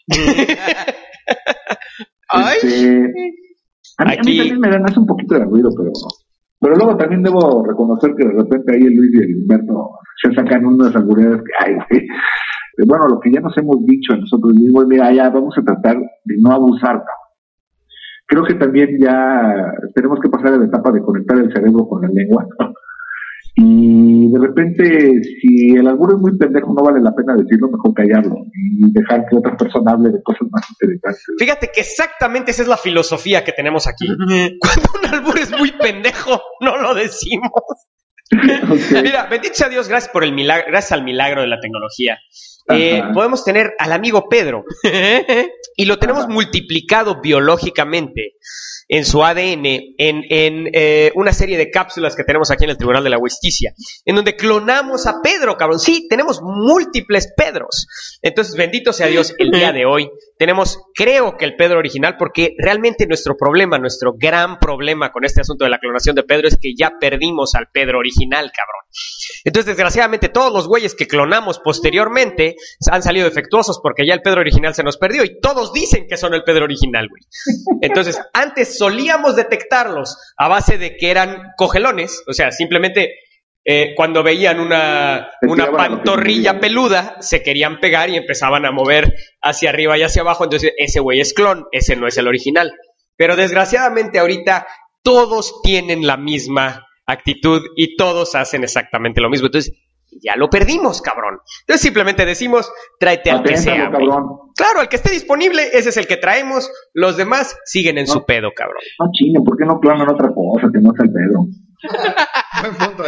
A mí también me hace un poquito de ruido, pero luego también debo reconocer que de repente ahí el Luis y el Humberto se sacan unas albureras que hay, ¿sí? Bueno, lo que ya nos hemos dicho a nosotros mismos, mira, ya vamos a tratar de no abusar, ¿no? Creo que también ya tenemos que pasar a la etapa de conectar el cerebro con la lengua, ¿no? Y de repente, si el albur es muy pendejo, no vale la pena decirlo, mejor callarlo y dejar que otra persona hable de cosas más interesantes. Fíjate que exactamente esa es la filosofía que tenemos aquí. Cuando un albur es muy pendejo, no lo decimos. Okay. Mira, bendito sea Dios, gracias por el milagro, gracias al milagro de la tecnología. Podemos tener al amigo Pedro y lo tenemos multiplicado biológicamente en su ADN en una serie de cápsulas que tenemos aquí en el Tribunal de la Justicia, en donde clonamos a Pedro, cabrón. Sí, tenemos múltiples Pedros. Entonces, bendito sea Dios, el día de hoy tenemos, creo que el Pedro original, porque realmente nuestro gran problema con este asunto de la clonación de Pedro es que ya perdimos al Pedro original, cabrón. Entonces, desgraciadamente, todos los güeyes que clonamos posteriormente han salido defectuosos porque ya el Pedro original se nos perdió y todos dicen que son el Pedro original, güey. Entonces, antes solíamos detectarlos a base de que eran cogelones, o sea, simplemente cuando veían una pantorrilla peluda, se querían pegar y empezaban a mover hacia arriba y hacia abajo, entonces ese güey es clon, ese no es el original. Pero desgraciadamente ahorita todos tienen la misma actitud y todos hacen exactamente lo mismo, entonces ya lo perdimos, cabrón. Entonces simplemente decimos, tráete al que sea, güey. Claro, el que esté disponible, ese es el que traemos, los demás siguen en su pedo, cabrón. No chingue, ¿por qué no clonan otra cosa que no sea el Pedro? Buen punto,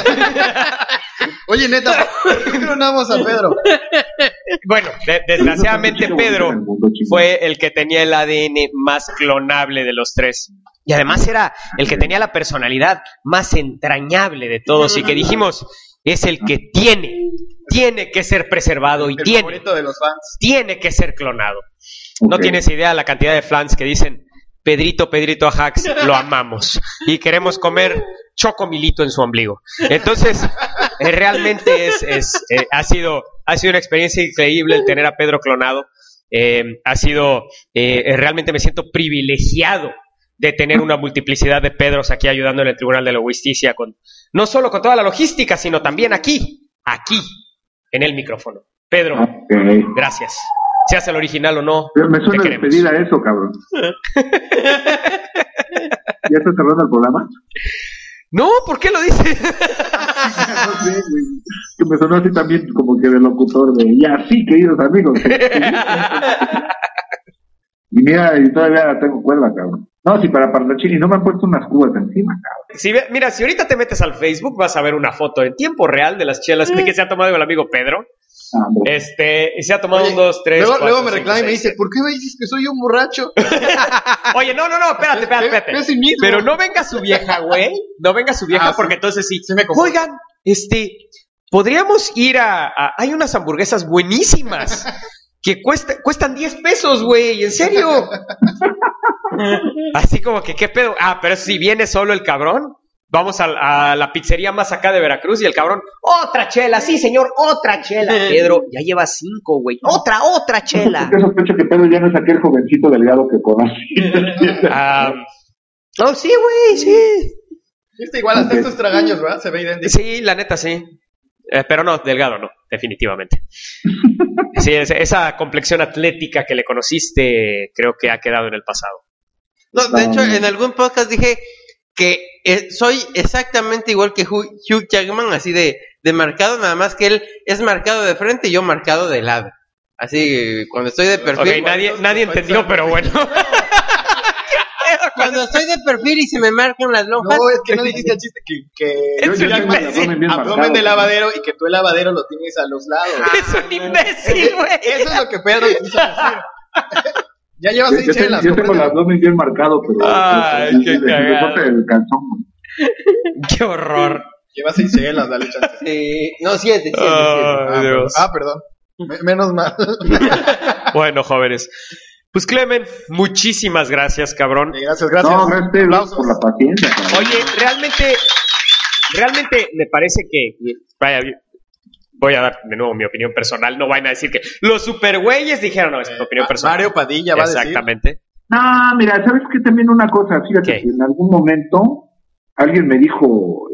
Oye, neta, ¿por qué clonamos a Pedro? Bueno, desgraciadamente Pedro fue el que tenía el ADN más clonable de los tres. Y además era el que tenía la personalidad más entrañable de todos y que dijimos, es el que tiene que ser preservado y favorito de los fans. Tiene que ser clonado. Okay. No tienes idea la cantidad de fans que dicen, Pedrito Ajax, lo amamos y queremos comer chocomilito en su ombligo. Entonces, realmente ha sido una experiencia increíble el tener a Pedro clonado. Realmente me siento privilegiado de tener una multiplicidad de Pedros aquí ayudando en el Tribunal de la Justicia, no solo con toda la logística, sino también aquí, en el micrófono. Pedro, gracias. Seas el original o no, me suena despedir a eso, cabrón. ¿Ya está cerrando el programa? No, ¿por qué lo dices? No sé, güey. Que me sonó así también como que de locutor de, ya sí, queridos amigos. Y mira, y todavía tengo cuerda, cabrón. No, si para Parlachini no me han puesto unas cubas encima, cabrón. Mira, si ahorita te metes al Facebook vas a ver una foto en tiempo real de las chelas que se ha tomado el amigo Pedro. Y se ha tomado 1, 2, 3. Luego me reclama y me dice, ¿por qué me dices que soy un borracho? Oye, no, espérate. Pero no venga su vieja, güey. No venga su vieja porque entonces sí. Oigan, podríamos ir hay unas hamburguesas buenísimas que cuestan 10 pesos, güey, en serio. Así como que, ¿qué pedo? Pero si viene solo el cabrón, vamos a la pizzería más acá de Veracruz y el cabrón, otra chela, sí señor, otra chela. Pedro, ya lleva 5, güey, otra chela. Yo sospecho que Pedro ya no es aquel jovencito delgado que conocí. Sí, güey, sí. Está igual, hasta estos tragaños, ¿verdad? Se ve idéntico. Sí, la neta, sí. Pero no, delgado no, definitivamente. Sí, esa complexión atlética que le conociste creo que ha quedado en el pasado. No, de hecho, en algún podcast dije que soy exactamente igual que Hugh Jackman, así de marcado, nada más que él es marcado de frente y yo marcado de lado. Así, cuando estoy de perfil... Ok, nadie entendió, pero bueno. Cuando estoy de perfil y se me marcan las lonjas... No, es que no dijiste el chiste que es un imbécil. Abdomen de lavadero y que tú el lavadero lo tienes a los lados. Es un imbécil, güey. Eso es lo que Pedro quiso decir. Ya llevas 6 chelas. Yo tengo el abdomen bien marcado, pero... Ay, qué cagado. El calzón, güey. Qué horror. Llevas 6 chelas, dale chance. No, 7. Perdón. Menos mal. Bueno, jóvenes. Pues Clement, muchísimas gracias, cabrón. Gracias. No, gracias por la paciencia. Cabrón. Oye, realmente me parece que, vaya, voy a dar de nuevo mi opinión personal, no vayan a decir que los supergüeyes dijeron, no, es mi opinión personal. Mario Padilla va a decir. Exactamente. No, mira, ¿sabes qué? También una cosa, fíjate, que en algún momento alguien me dijo,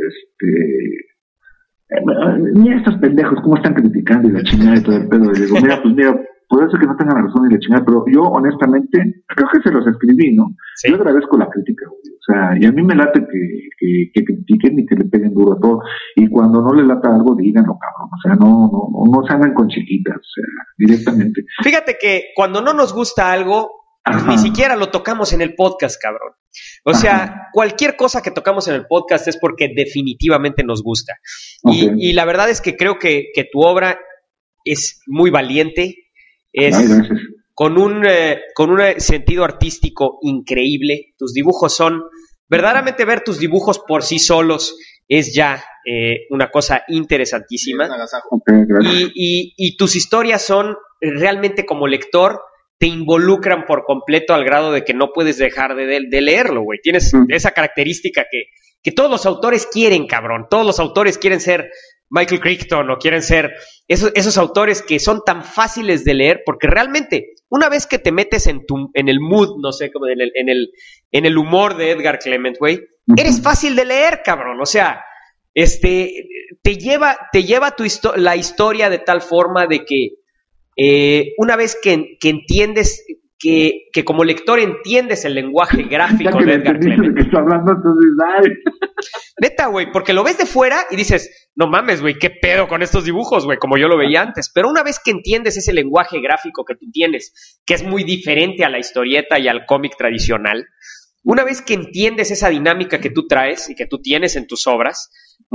mira estos pendejos, cómo están criticando y la chingada y todo el pedo. Y digo, mira, puede ser que no tengan razón y la chingada, pero yo honestamente, creo que se los escribí, ¿no? Sí. Yo agradezco la crítica, güey. O sea, y a mí me late que critiquen y que le peguen duro a todo. Y cuando no les lata algo, díganlo, cabrón. O sea, no se hagan con chiquitas, o sea, directamente. Fíjate que cuando no nos gusta algo, pues ni siquiera lo tocamos en el podcast, cabrón. O sea, cualquier cosa que tocamos en el podcast es porque definitivamente nos gusta. Okay. Y la verdad es que creo que tu obra es muy valiente, con un sentido artístico increíble. Tus dibujos son, verdaderamente ver tus dibujos por sí solos es ya una cosa interesantísima. Okay, y tus historias son realmente, como lector, te involucran por completo al grado de que no puedes dejar de leerlo, güey. Tienes esa característica que todos los autores quieren, cabrón. Todos los autores quieren ser Michael Crichton o quieren ser esos autores que son tan fáciles de leer, porque realmente una vez que te metes en el mood, no sé, como en el humor de Edgar Clement, güey, eres fácil de leer, cabrón. O sea, te lleva la historia de tal forma de que una vez que entiendes, que como lector entiendes el lenguaje gráfico de Edgar Clement. Que está hablando, entonces, neta, güey, porque lo ves de fuera y dices, no mames, güey, qué pedo con estos dibujos, güey, como yo lo veía antes. Pero una vez que entiendes ese lenguaje gráfico que tú tienes, que es muy diferente a la historieta y al cómic tradicional, una vez que entiendes esa dinámica que tú traes y que tú tienes en tus obras,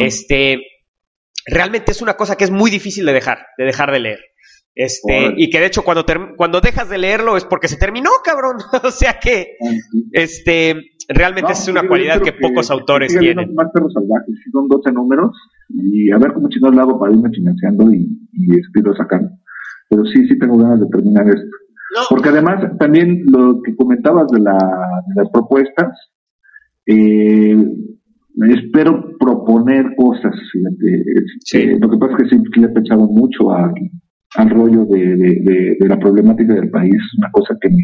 realmente es una cosa que es muy difícil de dejar de leer. Y que de hecho cuando dejas de leerlo es porque se terminó, cabrón. O sea que realmente es una cualidad que pocos autores tienen. Más Perros Salvajes, son 12 números y a ver cómo chingados lo hago para irme financiando y lo sacando. Pero sí tengo ganas de terminar esto. No. Porque además también lo que comentabas de las propuestas, espero proponer cosas, fíjate. Lo que pasa es que sí le he pensado mucho al rollo de la problemática del país, una cosa que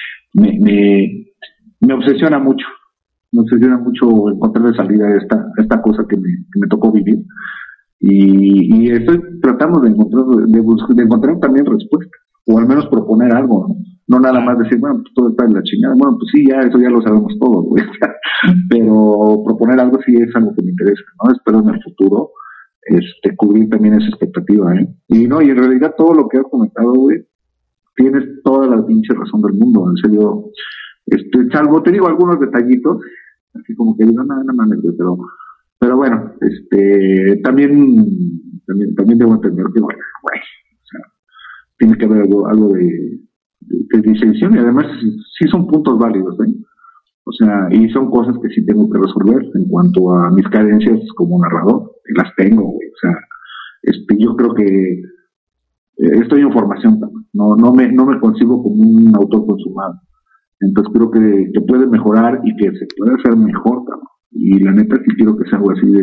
me obsesiona mucho. Me obsesiona mucho encontrarle salida a esta cosa que me tocó vivir. Y estoy tratando de encontrar también respuestas, o al menos proponer algo, no nada más decir, bueno, pues todo está en la chingada. Bueno, pues sí, eso ya lo sabemos todos, güey. Pero proponer algo sí es algo que me interesa, ¿no? Espero en el futuro cubrir también esa expectativa, y en realidad todo lo que has comentado, güey, tienes toda la pinche razón del mundo, en serio, salvo, te digo, algunos detallitos, así como que digo, no mames, güey, pero bueno, también debo entender que, bueno, güey, o sea, tiene que haber algo de distinción, y además sí son puntos válidos, o sea, y son cosas que sí tengo que resolver en cuanto a mis carencias como narrador, y las tengo, güey, o sea, yo creo que estoy en formación, no me concibo como un autor consumado, entonces creo que puede mejorar y que se puede hacer mejor, cabrón. Y la neta sí quiero que sea algo así de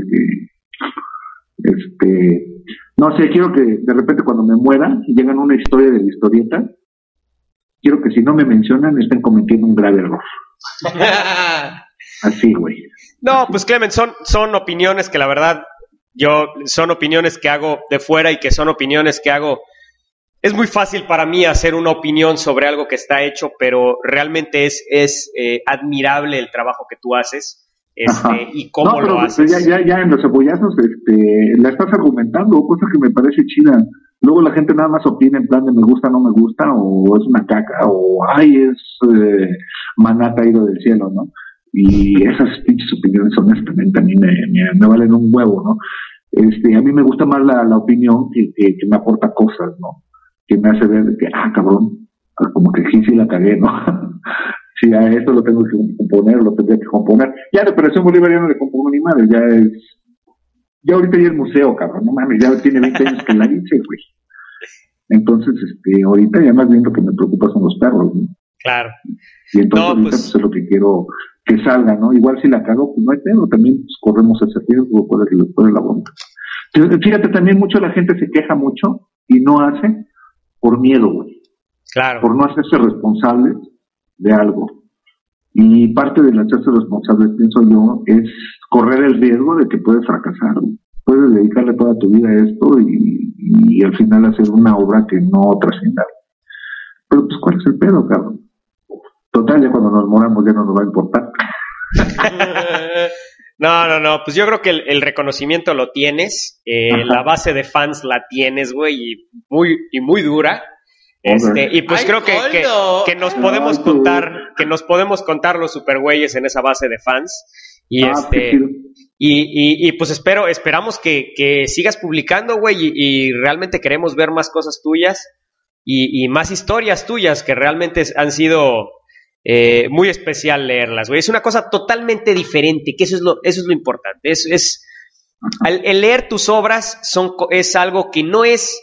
que, no sé, quiero que de repente cuando me muera y llegan una historia de la historieta, quiero que si no me mencionan estén cometiendo un grave error. Así, güey. No, pues Clement, son opiniones que la verdad son opiniones que hago de fuera y que son opiniones que hago. Es muy fácil para mí hacer una opinión sobre algo que está hecho, pero realmente es admirable el trabajo que tú haces. Y cómo lo haces. Ya en los cebollazos la estás argumentando, cosa que me parece chida. Luego la gente nada más opina en plan de me gusta, no me gusta, o es una caca, o es maná caído del cielo, ¿no? Y esas pinches opiniones honestamente a mí me valen un huevo, ¿no? A mí me gusta más la opinión que me aporta cosas, ¿no? Que me hace ver que, cabrón, como que sí la cagué, ¿no? Si a esto lo tengo que componer, lo tendría que componer. Ya de Operación Bolívar ya no le compongo ni madre, ya ahorita ya el museo, cabrón, no mames, ya tiene 20 años que la hice, güey. Entonces, ahorita ya más bien lo que me preocupa son los perros, ¿no? Claro. Y entonces ahorita pues es lo que quiero que salga, ¿no? Igual si la cago, pues no hay pedo, también pues, corremos ese riesgo, puede la bomba. Fíjate, también mucho la gente se queja mucho y no hace por miedo, güey. Claro. Por no hacerse responsables de algo. Y parte del hacerse responsable, pienso yo, es correr el riesgo de que puedes fracasar, güey. Puedes dedicarle toda tu vida a esto y al final hacer una obra que no trascienda. Pero pues, ¿cuál es el pedo, cabrón? Total, ya cuando nos moramos ya no nos va a importar. No, pues yo creo que el reconocimiento lo tienes, la base de fans la tienes, güey, y muy dura. Y pues creo que nos podemos contar los supergüeyes en esa base de fans. Y pues esperamos que sigas publicando, güey, y realmente queremos ver más cosas tuyas y más historias tuyas que realmente han sido muy especial leerlas, güey. Es una cosa totalmente diferente, que eso es lo importante. El leer tus obras es algo que no es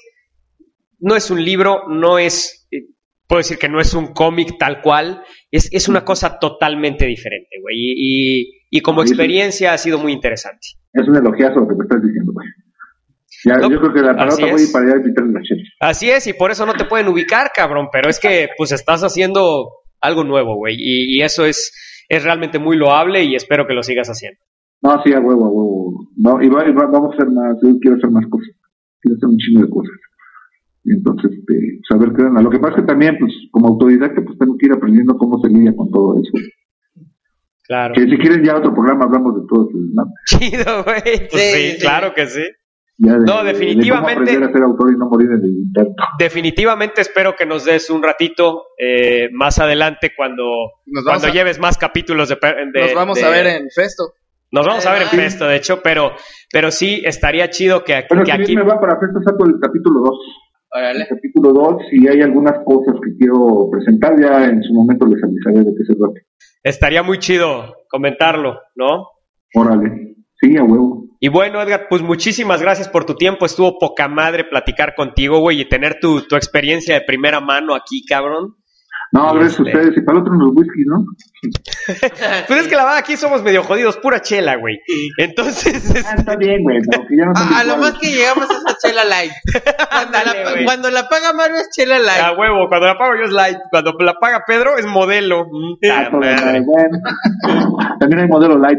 un libro, puedo decir que no es un cómic tal cual, es una cosa totalmente diferente, güey, y como experiencia ha sido muy interesante. Es un elogiazo lo que me estás diciendo, güey. Yo creo que la palabra voy a ir para allá y quitarle la chela. Así es, y por eso no te pueden ubicar, cabrón, pero es que pues estás haciendo algo nuevo, güey, y eso es realmente muy loable y espero que lo sigas haciendo. No, sí, a huevo. No, vamos a hacer más, yo quiero hacer más cosas, quiero hacer un chingo de cosas. Entonces, saber qué onda. Lo que pasa es que también, pues, como autodidacta, pues tengo que ir aprendiendo cómo se lidia con todo eso. Claro. Que si quieres ya otro programa hablamos de todo eso, ¿no? Chido, güey. Pues sí, claro que sí. Definitivamente. De cómo aprender a ser autor y no morir en el intento. Definitivamente espero que nos des un ratito más adelante cuando lleves más capítulos nos vamos a ver en Festo. Nos vamos a ver en Festo, de hecho, pero sí estaría chido que bueno, si aquí me va para Festo, saco el capítulo 2. Órale. El capítulo 2, si hay algunas cosas que quiero presentar, ya en su momento les avisaré de qué se trata. Estaría muy chido comentarlo, ¿no? Órale, sí, a huevo. Y bueno, Edgar, pues muchísimas gracias por tu tiempo, estuvo poca madre platicar contigo, güey, y tener tu experiencia de primera mano aquí, cabrón. No, gracias a ustedes, y para el otro unos whisky, ¿no? Pues es que la verdad aquí somos medio jodidos, pura chela, güey. Entonces... está bien, güey, no, que ya no a lo más que llegamos es a chela light. Cuando la paga Mario es chela light. A huevo, cuando la pago yo es light, cuando la paga Pedro es modelo. Bueno, también hay modelo light,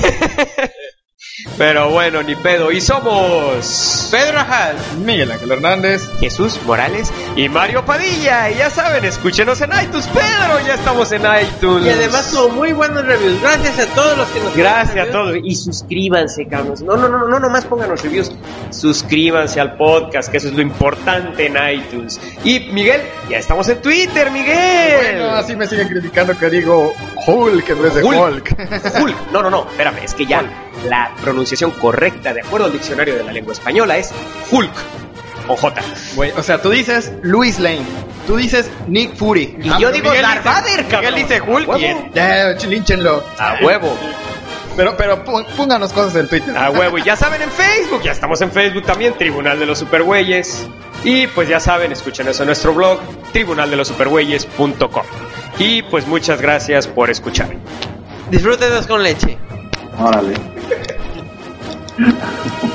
Pero bueno, ni pedo. Y somos Pedro Ajal, Miguel Ángel Hernández, Jesús Morales y Mario Padilla. Y ya saben, escúchenos en iTunes, Pedro. Ya estamos en iTunes. Y además tuvo muy buenos reviews. Gracias a todos los que nos Gracias a todos. Y suscríbanse, cabros. No, nomás pongan los reviews. Suscríbanse al podcast, que eso es lo importante en iTunes. Y Miguel, ya estamos en Twitter, Miguel. Bueno, así me siguen criticando que digo Hulk en vez de Hulk. Hulk. No, espérame, es que ya la pronunciación correcta de acuerdo al diccionario de la lengua española es Hulk o J. Güey, o sea, tú dices Louis Lane, tú dices Nick Fury y yo digo Darth Vader, cabrón. Miguel dice Hulk y línchenlo a huevo. Pero pónganos cosas en Twitter. A huevo, y ya saben en Facebook, ya estamos en Facebook también, Tribunal de los Supergüeyes. Y pues ya saben, escuchen eso en nuestro blog, tribunaldelosupergüeyes.com. Y pues muchas gracias por escuchar. Disfrútenos con leche. Órale.